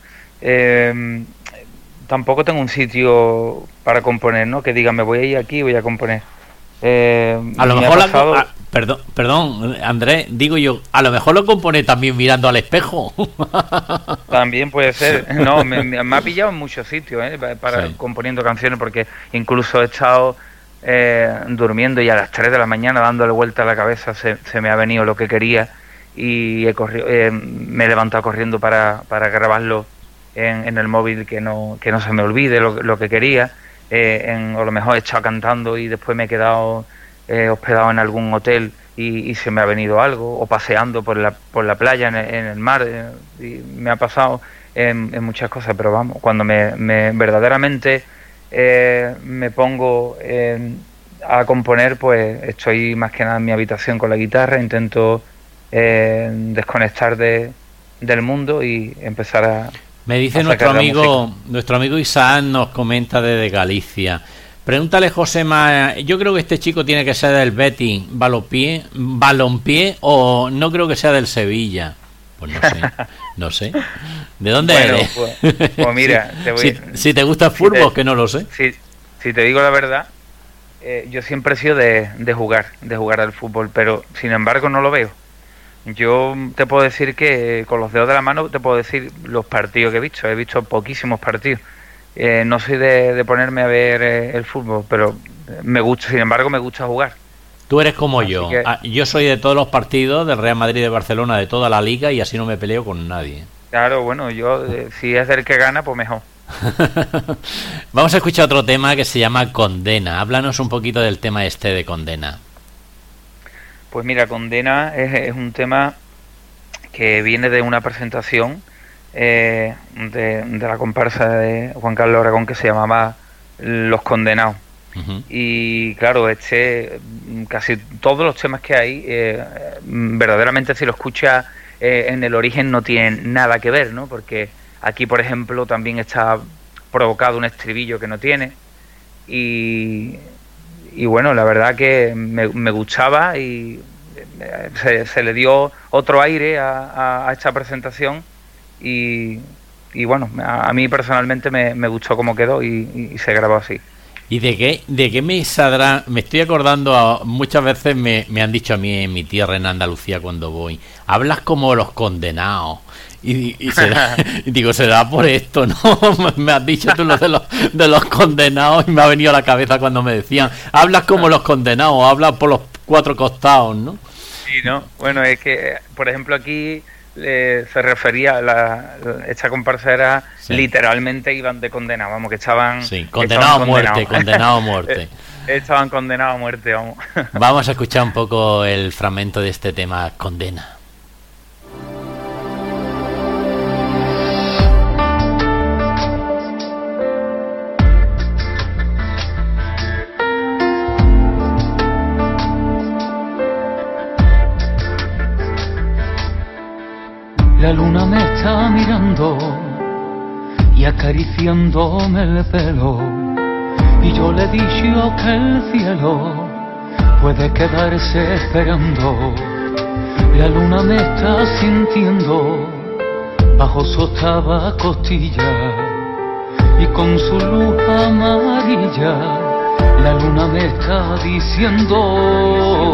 tampoco tengo un sitio para componer, ¿no? Que diga, me voy a ir aquí y voy a componer. A lo mejor perdón, Andrés, digo yo, a lo mejor lo compone también mirando al espejo. También puede ser. No, me ha pillado en muchos sitios, sí. Componiendo canciones, porque incluso he estado durmiendo y a las 3 de la mañana dándole vuelta a la cabeza se me ha venido lo que quería y me he levantado corriendo para grabarlo en el móvil, que no se me olvide lo que quería. O a lo mejor he estado cantando y después me he quedado hospedado en algún hotel y se me ha venido algo, o paseando por la playa en el mar, y me ha pasado en muchas cosas. Pero vamos, cuando me verdaderamente me pongo a componer, pues estoy más que nada en mi habitación con la guitarra, intento desconectar de del mundo y empezar a... Me dice nuestro amigo Isaac, nos comenta desde Galicia. Pregúntale, Josema, yo creo que este chico tiene que ser del Betis Balompié, o no creo que sea del Sevilla. Pues no sé. ¿De dónde eres? Pues mira, si te gusta el fútbol, que no lo sé. Si te digo la verdad, yo siempre he sido de jugar al fútbol, pero sin embargo no lo veo. Yo te puedo decir que con los dedos de la mano te puedo decir los partidos que he visto poquísimos partidos. No soy de ponerme a ver el fútbol, pero me gusta, sin embargo me gusta jugar. Tú eres como yo. Yo soy de todos los partidos del Real Madrid, de Barcelona, de toda la liga, y así no me peleo con nadie. Claro, bueno, yo si es el que gana, pues mejor. Vamos a escuchar otro tema que se llama Condena. Háblanos un poquito del tema este de Condena. Pues mira, Condena es un tema que viene de una presentación de la comparsa de Juan Carlos Aragón que se llamaba Los Condenados. Uh-huh. Y claro, casi todos los temas que hay, verdaderamente si lo escuchas en el origen no tienen nada que ver, ¿no? Porque aquí, por ejemplo, también está provocado un estribillo que no tiene. Y bueno, la verdad que me gustaba y se le dio otro aire a esta presentación y bueno, a mí personalmente me gustó cómo quedó y se grabó así. ¿Y de qué me saldrá? Me estoy acordando, muchas veces me han dicho a mí en mi tierra, en Andalucía, cuando voy, hablas como los condenados. Y digo, será por esto, ¿no? Me has dicho tú lo de los condenados y me ha venido a la cabeza cuando me decían, hablas como los condenados, hablas por los cuatro costados, ¿no? Sí, ¿no? Bueno, es que, por ejemplo, aquí se refería, esta comparsa era literalmente iban de condenados, vamos, que estaban... Sí, condenado a muerte, condenado a muerte. Estaban condenados a muerte, vamos. Vamos a escuchar un poco el fragmento de este tema, Condena. La luna me está mirando y acariciándome el pelo, y yo le he dicho que el cielo puede quedarse esperando. La luna me está sintiendo bajo su octava costilla, y con su luz amarilla la luna me está diciendo: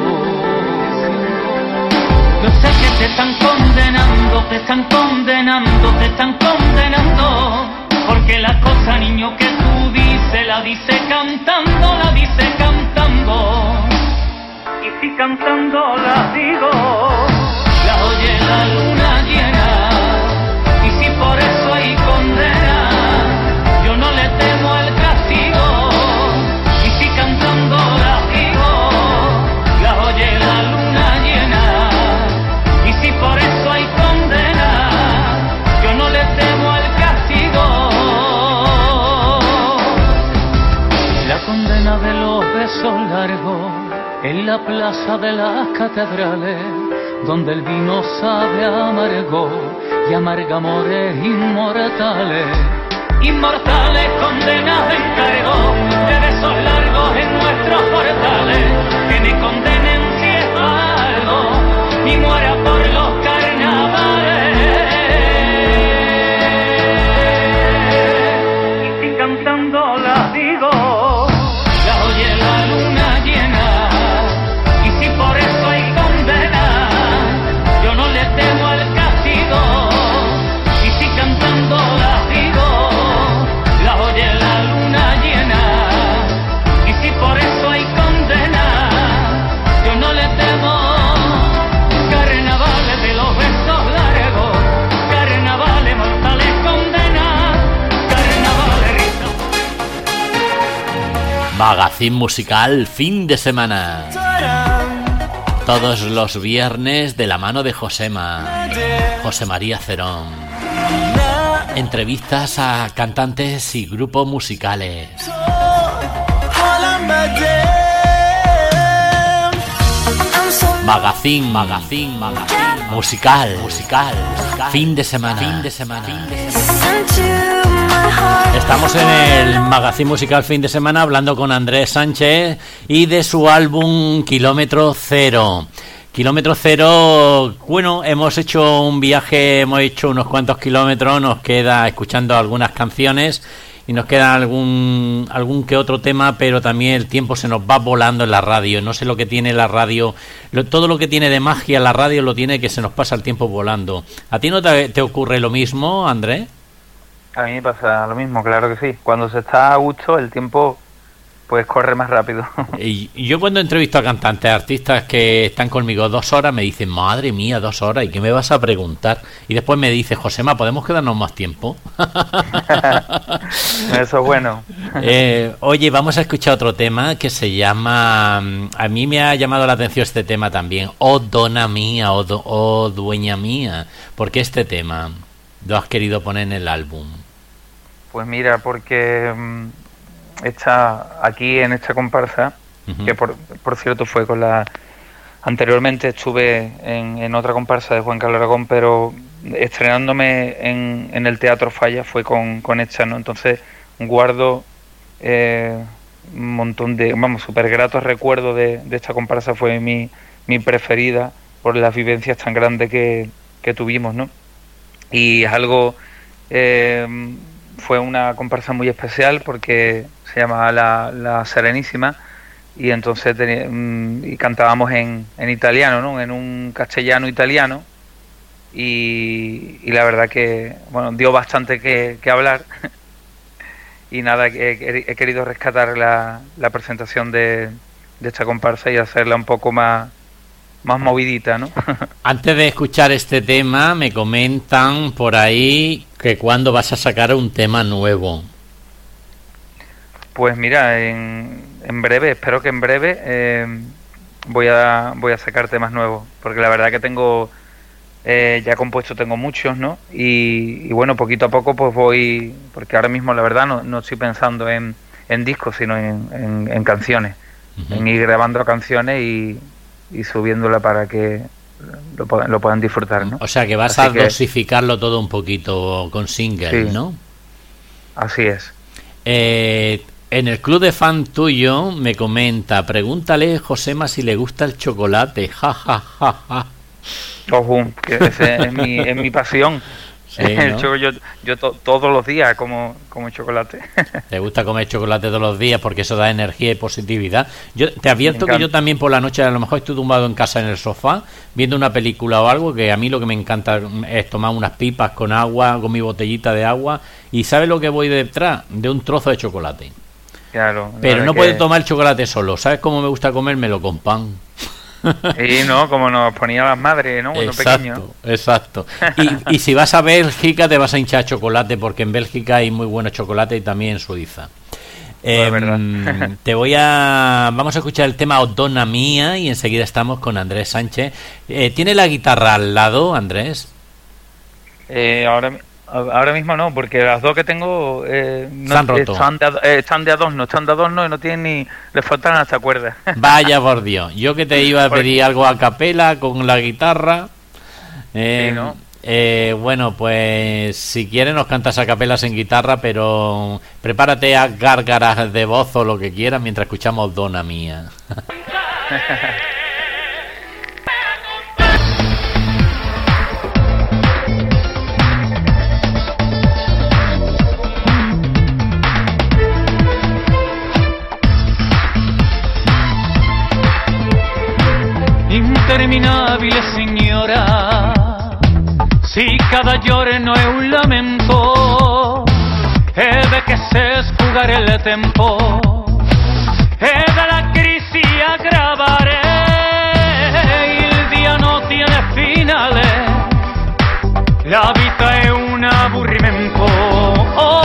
yo sé que te están condenando, te están condenando, te están condenando, porque la cosa, niño, que tú dices, la dice cantando, la dice cantando. Y si cantando la digo, la oye la luna llena, y si por eso hay condena, yo no le temo el castigo. Y si cantando la digo, la oye la luna llena, y si por eso hay condena, yo no le temo el castigo. La condena de los besos largos en la plaza de las catedrales, donde el vino sabe amargo y amarga amores inmortales. Inmortales condenas de encargo de besos largos en nuestros portales, que me condenen si es algo y muera por los carnavales. Y si cantando la digo, la oye la luna llena, y si por eso hay condena, yo no le temo al castigo. Y si cantando la digo, la oye la luna llena, y si por eso hay condena, yo no le temo. Carnavales de los besos largos, carnavales mortales condenas, carnavales risas. Magazine musical fin de semana. Todos los viernes de la mano de Josema, José María Cerón. Entrevistas a cantantes y grupos musicales. Magazine musical. Fin de semana. Estamos en el Magazine musical fin de semana hablando con Andrés Sánchez y de su álbum Kilómetro Cero. Kilómetro Cero, bueno, hemos hecho un viaje, hemos hecho unos cuantos kilómetros, nos queda escuchando algunas canciones y nos queda algún que otro tema, pero también el tiempo se nos va volando en la radio. No sé lo que tiene la radio, todo lo que tiene de magia la radio lo tiene, que se nos pasa el tiempo volando. ¿A ti no te ocurre lo mismo, Andrés? A mí me pasa lo mismo, claro que sí. Cuando se está a gusto, el tiempo pues corre más rápido. Y yo cuando entrevisto a cantantes, artistas que están conmigo 2 horas, me dicen, madre mía, 2 horas, ¿y qué me vas a preguntar? Y después me dice, Josema, ¿podemos quedarnos más tiempo? Eso es bueno. Oye, vamos a escuchar otro tema que se llama, a mí me ha llamado la atención este tema también, Oh Dona Mía, oh Dueña Mía. ¿Por qué este tema lo has querido poner en el álbum? Pues mira, porque aquí en esta comparsa, que por cierto fue con la... Anteriormente estuve en otra comparsa de Juan Carlos Aragón, pero estrenándome en el Teatro Falla fue con esta, ¿no? Entonces guardo un montón de, súper gratos recuerdos de esta comparsa. Fue mi preferida por las vivencias tan grandes que tuvimos, ¿no? Y es algo... fue una comparsa muy especial porque se llamaba la Serenísima y entonces y cantábamos en italiano, ¿no? En un castellano italiano y la verdad que bueno, dio bastante que hablar y nada, he querido rescatar la presentación de esta comparsa y hacerla un poco más movidita, ¿no? Antes de escuchar este tema, me comentan por ahí que cuándo vas a sacar un tema nuevo. Pues mira, en breve, espero que en breve voy a sacar temas nuevos, porque la verdad que tengo ya compuesto, tengo muchos, ¿no? Y bueno, poquito a poco pues voy, porque ahora mismo la verdad no estoy pensando en discos, sino en canciones, en ir grabando canciones y subiéndola para que lo puedan disfrutar, ¿no? O sea que vas a dosificarlo todo un poquito con singles, sí, ¿no? Así es. En el club de fan tuyo me comenta, pregúntale, Josema, si le gusta el chocolate. Ja, ja, ja, ja. Ojo, que ese es mi pasión. Sí, ¿no? Yo todos los días como chocolate. ¿Te gusta comer chocolate todos los días? Porque eso da energía y positividad. Yo te advierto que yo también por la noche a lo mejor estoy tumbado en casa en el sofá viendo una película o algo, que a mí lo que me encanta es tomar unas pipas con agua, con mi botellita de agua, y ¿sabes lo que voy detrás? De un trozo de chocolate. Claro. Pero no puedo tomar el chocolate solo. ¿Sabes cómo me gusta comérmelo? Con pan. Y no, como nos ponían las madres, ¿no? Cuando pequeños. Exacto. Y si vas a Bélgica te vas a hinchar chocolate, porque en Bélgica hay muy buenos chocolates y también en Suiza. Es verdad. Vamos a escuchar el tema O Dona Mía y enseguida estamos con Andrés Sánchez. ¿Tiene la guitarra al lado, Andrés? Ahora mismo no, porque las dos que tengo están de adorno, y no tienen ni... les faltan hasta cuerdas. Vaya por Dios, yo que te iba a pedir algo a capela con la guitarra. Sí, ¿no? Bueno, pues si quieres nos cantas a capela sin guitarra, pero prepárate a gárgaras de voz o lo que quieras mientras escuchamos Dona Mía. Interminabile signora, si cada giorno è un lamento e ve che se sfugare il tempo e dalla crisi aggravare il dia non tiene finale, la vita è un aburrimento.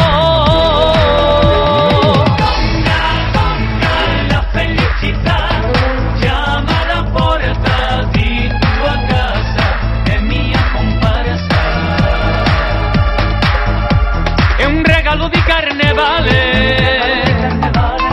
Di carnevale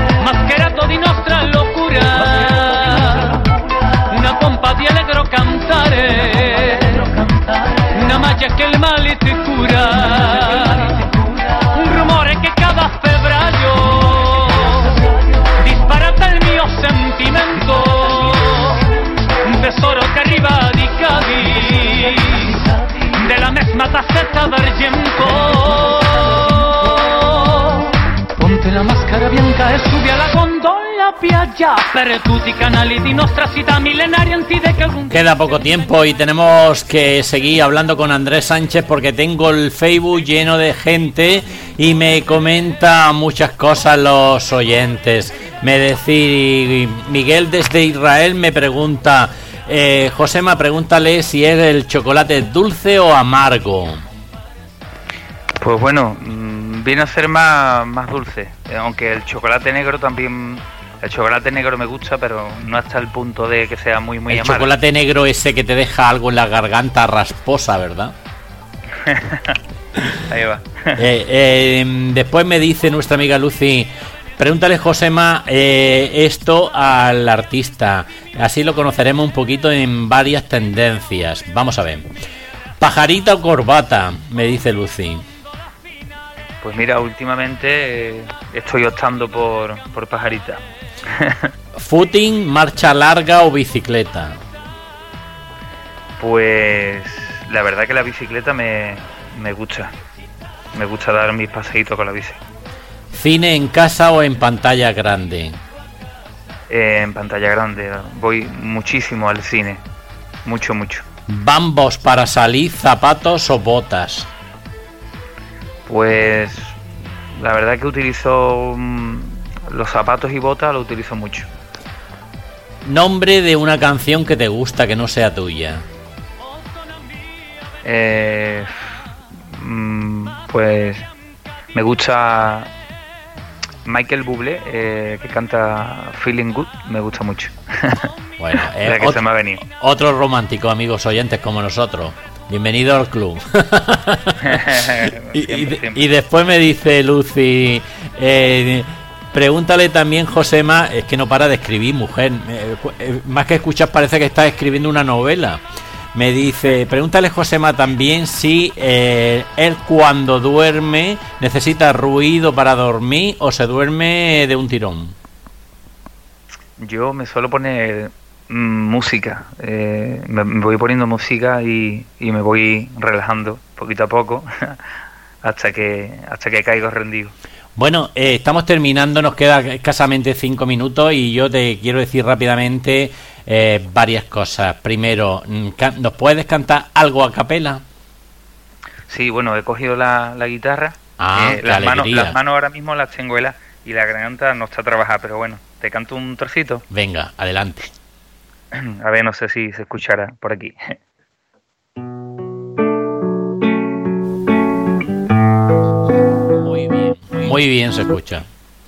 Se la mascara bianca e studia la gondola piaggia per tutti i canali di nostra città millenaria antica che algún... Queda poco tiempo y tenemos que seguir hablando con Andrés Sánchez porque tengo el Facebook lleno de gente y me comenta muchas cosas los oyentes. Me decir, Miguel desde Israel me pregunta, Josema, pregúntale si es el chocolate dulce o amargo. Pues bueno, viene a ser más dulce, aunque el chocolate negro también, el chocolate negro me gusta, pero no hasta el punto de que sea muy El amargo. chocolate negro ese que te deja algo en la garganta rasposa, ¿verdad? Ahí va. Después me dice nuestra amiga Lucy, pregúntale, Josema, esto al artista, así lo conoceremos un poquito en varias tendencias. Vamos a ver. ¿Pajarita o corbata? Me dice Lucy. Pues mira, últimamente estoy optando por pajarita. ¿Footing, marcha larga o bicicleta? Pues la verdad que la bicicleta me gusta. Me gusta dar mis paseitos con la bici. ¿Cine en casa o en pantalla grande? En pantalla grande. Voy muchísimo al cine. Mucho. ¿Bambos para salir, zapatos o botas? Pues la verdad que utilizo los zapatos y botas, lo utilizo mucho. Nombre de una canción que te gusta que no sea tuya. Pues me gusta Michael Bublé, que canta Feeling Good, me gusta mucho. Bueno, la que se me ha venido. Otro romántico, amigos oyentes como nosotros. Bienvenido al club. Siempre. Y después me dice Lucy, pregúntale también, Josema, es que no para de escribir, mujer. Más que escuchar parece que está escribiendo una novela. Me dice, pregúntale, Josema, también si él cuando duerme necesita ruido para dormir o se duerme de un tirón. Yo me suelo poner música, me voy poniendo música y me voy relajando poquito a poco hasta que caigo rendido. Bueno, estamos terminando, nos queda escasamente 5 minutos y yo te quiero decir rápidamente varias cosas. Primero, ¿nos puedes cantar algo a capela? Sí, bueno, he cogido la guitarra, las manos ahora mismo las tengo heladas y la garganta no está trabajada, pero bueno, te canto un trocito. Venga, adelante. A ver, no sé si se escuchará por aquí. Muy bien se escucha.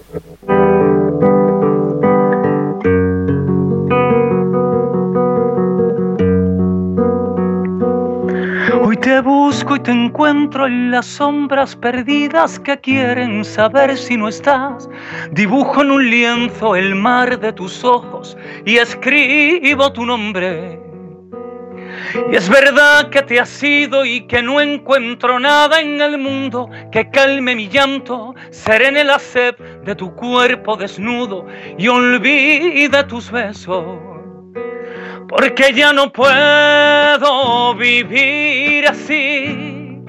Hoy te busco y te encuentro en las sombras perdidas que quieren saber si no estás. Dibujo en un lienzo el mar de tus ojos y escribo tu nombre. Y es verdad que te has ido y que no encuentro nada en el mundo que calme mi llanto, serene la sed de tu cuerpo desnudo y olvide tus besos. Porque ya no puedo vivir así,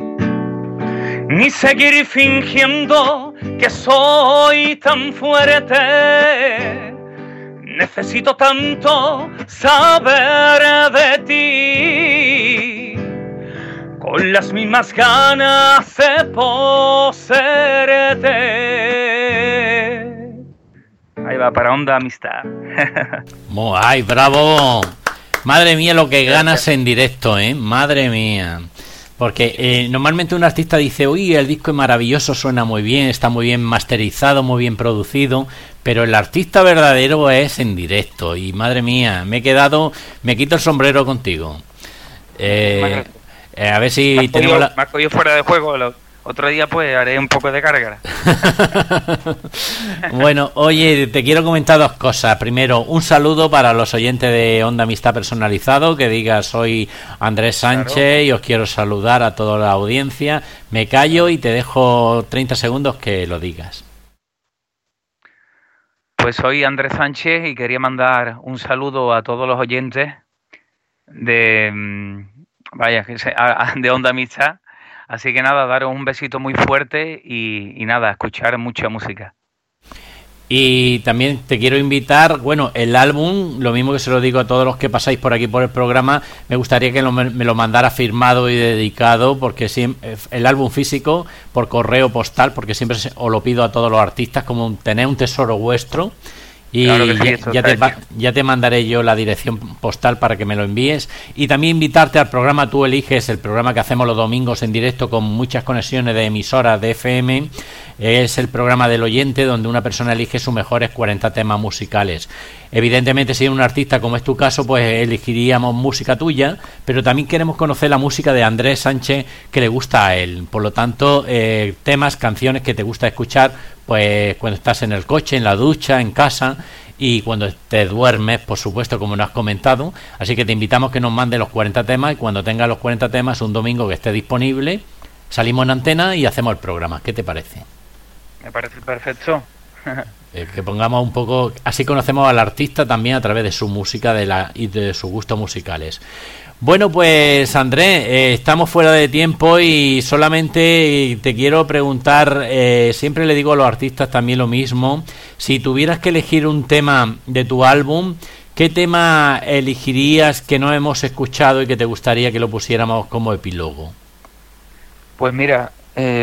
ni seguir fingiendo que soy tan fuerte. Necesito tanto saber de ti, con las mismas ganas de poseerte. Ahí va, para Onda Amistad. ¡Ay, bravo! Madre mía lo que ganas en directo, madre mía. Porque normalmente un artista dice, uy, el disco es maravilloso, suena muy bien, está muy bien masterizado, muy bien producido, pero el artista verdadero es en directo. Y madre mía, me quito el sombrero contigo. A ver si tenemos me has cogido fuera de juego. Otro día pues haré un poco de carga. Bueno, oye, te quiero comentar dos cosas. Primero, un saludo para los oyentes de Onda Amistad Personalizado, que diga soy Andrés Sánchez, claro, y os quiero saludar a toda la audiencia. Me callo y te dejo 30 segundos que lo digas. Pues soy Andrés Sánchez y quería mandar un saludo a todos los oyentes de Onda Amistad, Así que nada, daros un besito muy fuerte y nada, escuchar mucha música. Y también te quiero invitar, bueno, el álbum, lo mismo que se lo digo a todos los que pasáis por aquí por el programa, me gustaría que me lo mandara firmado y dedicado, porque el álbum físico por correo postal, porque siempre os lo pido a todos los artistas, como tener un tesoro vuestro. Y claro que sí, ya te mandaré yo la dirección postal para que me lo envíes. Y también invitarte al programa Tú Eliges, el programa que hacemos los domingos en directo con muchas conexiones de emisoras de FM. Es el programa del oyente donde una persona elige sus mejores 40 temas musicales. Evidentemente, si eres un artista como es tu caso, pues elegiríamos música tuya, pero también queremos conocer la música de Andrés Sánchez que le gusta a él. Por lo tanto, temas, canciones que te gusta escuchar, pues cuando estás en el coche, en la ducha, en casa y cuando te duermes, por supuesto, como nos has comentado. Así que te invitamos que nos mandes los 40 temas y cuando tengas los 40 temas, un domingo que esté disponible, salimos en antena y hacemos el programa. ¿Qué te parece? Me parece perfecto. Que pongamos un poco, así conocemos al artista también a través de su música y de sus gustos musicales. Bueno, pues Andrés, estamos fuera de tiempo y solamente te quiero preguntar, siempre le digo a los artistas también lo mismo, si tuvieras que elegir un tema de tu álbum, ¿qué tema elegirías que no hemos escuchado y que te gustaría que lo pusiéramos como epílogo? Pues mira,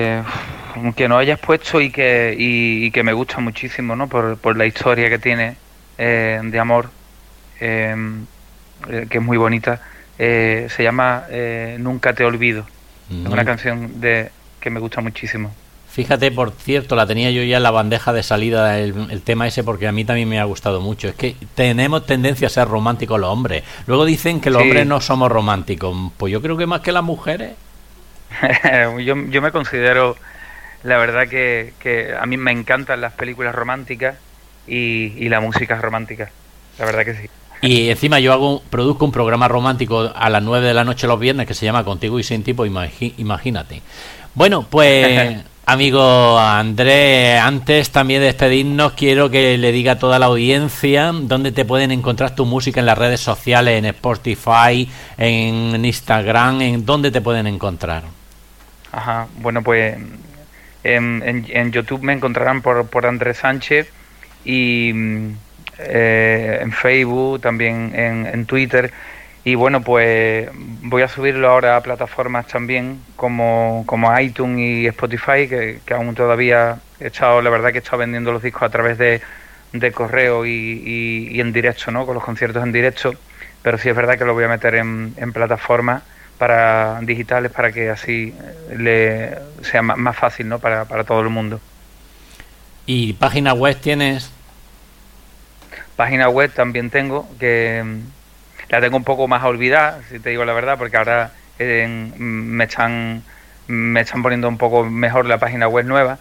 que no hayas puesto y que me gusta muchísimo, ¿no? Por la historia que tiene de amor, que es muy bonita. Se llama Nunca te olvido. Es una canción que me gusta muchísimo. Fíjate, por cierto, la tenía yo ya en la bandeja de salida el tema ese, porque a mí también me ha gustado mucho. Es que tenemos tendencia a ser románticos los hombres. Luego dicen que los hombres no somos románticos. Pues yo creo que más que las mujeres. yo me considero, la verdad que a mí me encantan las películas románticas y la música romántica. La verdad que sí. Y encima yo produzco un programa romántico a las 9 de la noche los viernes que se llama Contigo y Sin Ti, pues imagínate. Bueno, pues amigo Andrés, antes también de despedirnos, quiero que le diga a toda la audiencia dónde te pueden encontrar tu música en las redes sociales, en Spotify, en Instagram, en dónde te pueden encontrar. Ajá, bueno, pues en YouTube me encontrarán por Andrés Sánchez y en Facebook, también en Twitter. Y bueno, pues voy a subirlo ahora a plataformas también como iTunes y Spotify, que aún todavía la verdad que he estado vendiendo los discos a través de correo y en directo, ¿no? Con los conciertos en directo, pero sí es verdad que lo voy a meter en plataformas digitales para que así le sea más fácil, ¿no? Para todo el mundo. ¿Y página web tienes? Página web también tengo, que la tengo un poco más olvidada, si te digo la verdad, porque ahora me están poniendo un poco mejor la página web nueva.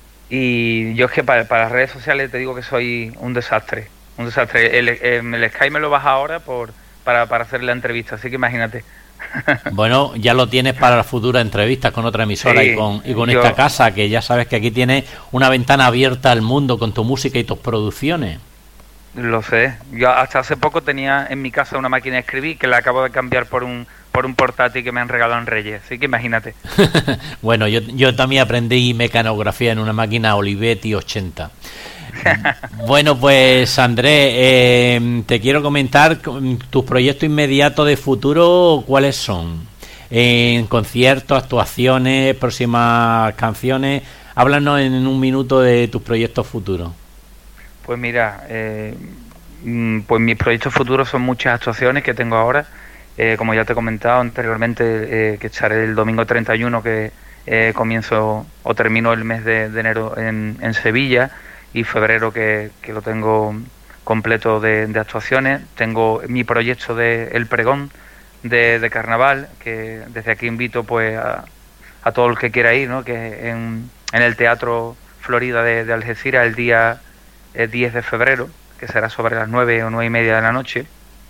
Y yo es que para las redes sociales te digo que soy un desastre. El Skype me lo baja ahora para hacer la entrevista, así que imagínate. Bueno, ya lo tienes para las futuras entrevistas con otra emisora, sí, y con esta casa, que ya sabes que aquí tienes una ventana abierta al mundo con tu música y tus producciones. Lo sé. Yo hasta hace poco tenía en mi casa una máquina de escribir que la acabo de cambiar por un portátil que me han regalado en Reyes. Así que imagínate. Bueno, yo también aprendí mecanografía en una máquina Olivetti 80. Bueno, pues Andrés, te quiero comentar tus proyectos inmediatos de futuro, ¿cuáles son? En conciertos, actuaciones, próximas canciones. Háblanos en un minuto de tus proyectos futuros. Pues mira, pues mis proyectos futuros son muchas actuaciones que tengo ahora. Como ya te he comentado anteriormente, que estaré el domingo 31, que comienzo o termino el mes de enero en Sevilla, y febrero que lo tengo completo de actuaciones. Tengo mi proyecto de El Pregón de Carnaval, que desde aquí invito pues a todo el que quiera ir, ¿no? Que en el Teatro Florida de Algeciras el día 10 de febrero, que será sobre las 9 o 9:30 de la noche.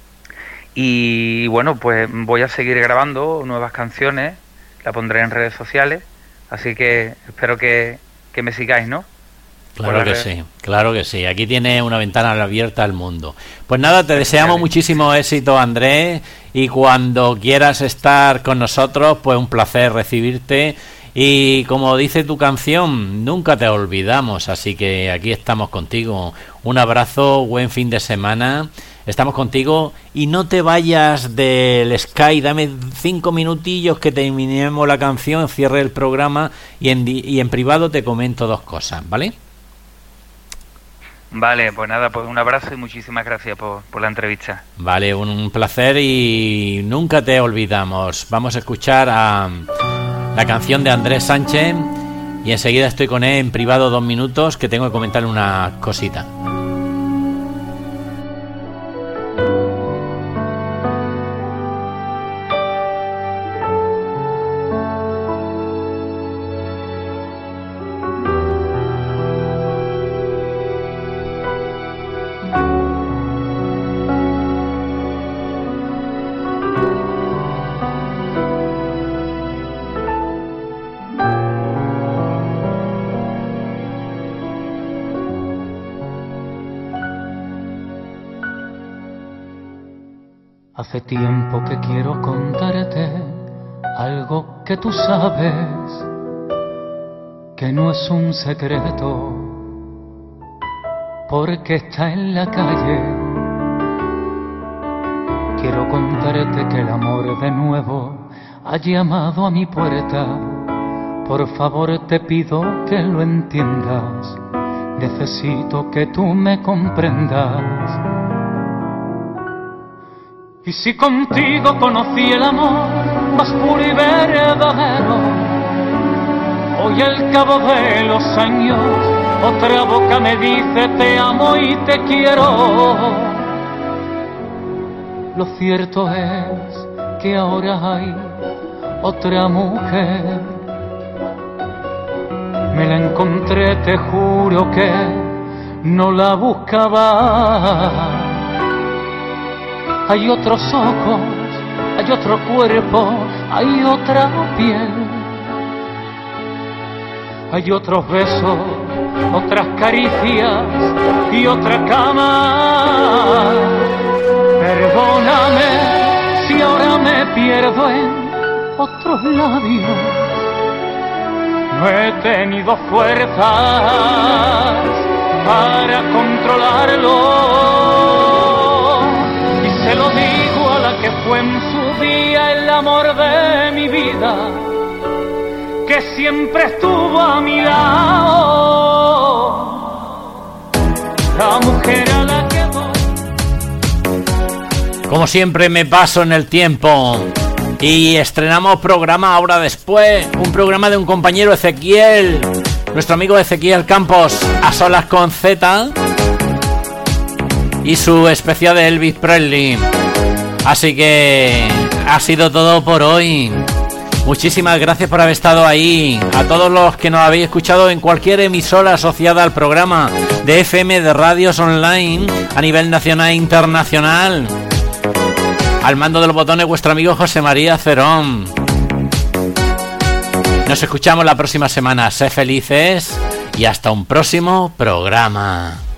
Y bueno, pues voy a seguir grabando nuevas canciones, la pondré en redes sociales, así que espero que me sigáis, ¿no? Claro que sí. Aquí tiene una ventana abierta al mundo. Pues nada, te deseamos muchísimo éxito, Andrés, y cuando quieras estar con nosotros, pues un placer recibirte. Y como dice tu canción, nunca te olvidamos, así que aquí estamos contigo. Un abrazo, buen fin de semana. Estamos contigo y no te vayas del Sky, dame 5 minutillos que terminemos la canción, cierre el programa y en privado te comento 2 cosas, ¿vale? Vale, pues nada, pues un abrazo y muchísimas gracias por la entrevista. Vale, un placer y nunca te olvidamos. Vamos a escuchar a la canción de Andrés Sánchez y enseguida estoy con él en privado 2 minutos que tengo que comentarle una cosita. Hace tiempo que quiero contarte algo que tú sabes, que no es un secreto, porque está en la calle. Quiero contarte que el amor de nuevo ha llamado a mi puerta. Por favor te pido que lo entiendas, necesito que tú me comprendas. Y si contigo conocí el amor más puro y verdadero, hoy al cabo de los años otra boca me dice te amo y te quiero. Lo cierto es que ahora hay otra mujer. Me la encontré, te juro que no la buscaba. Hay otros ojos, hay otro cuerpo, hay otra piel. Hay otros besos, otras caricias y otra cama. Perdóname si ahora me pierdo en otros labios. No he tenido fuerzas para controlarlo. Se lo digo a la que fue en su día el amor de mi vida, que siempre estuvo a mi lado, la mujer a la que voy. Como siempre me paso en el tiempo y estrenamos programa ahora después, un programa de un compañero Ezequiel, nuestro amigo Ezequiel Campos, A Solas con Z, y su especial de Elvis Presley. Así que ha sido todo por hoy. Muchísimas gracias por haber estado ahí. A todos los que nos habéis escuchado en cualquier emisora asociada al programa de FM, de radios online a nivel nacional e internacional. Al mando de los botones vuestro amigo José María Cerón. Nos escuchamos la próxima semana. Sé felices y hasta un próximo programa.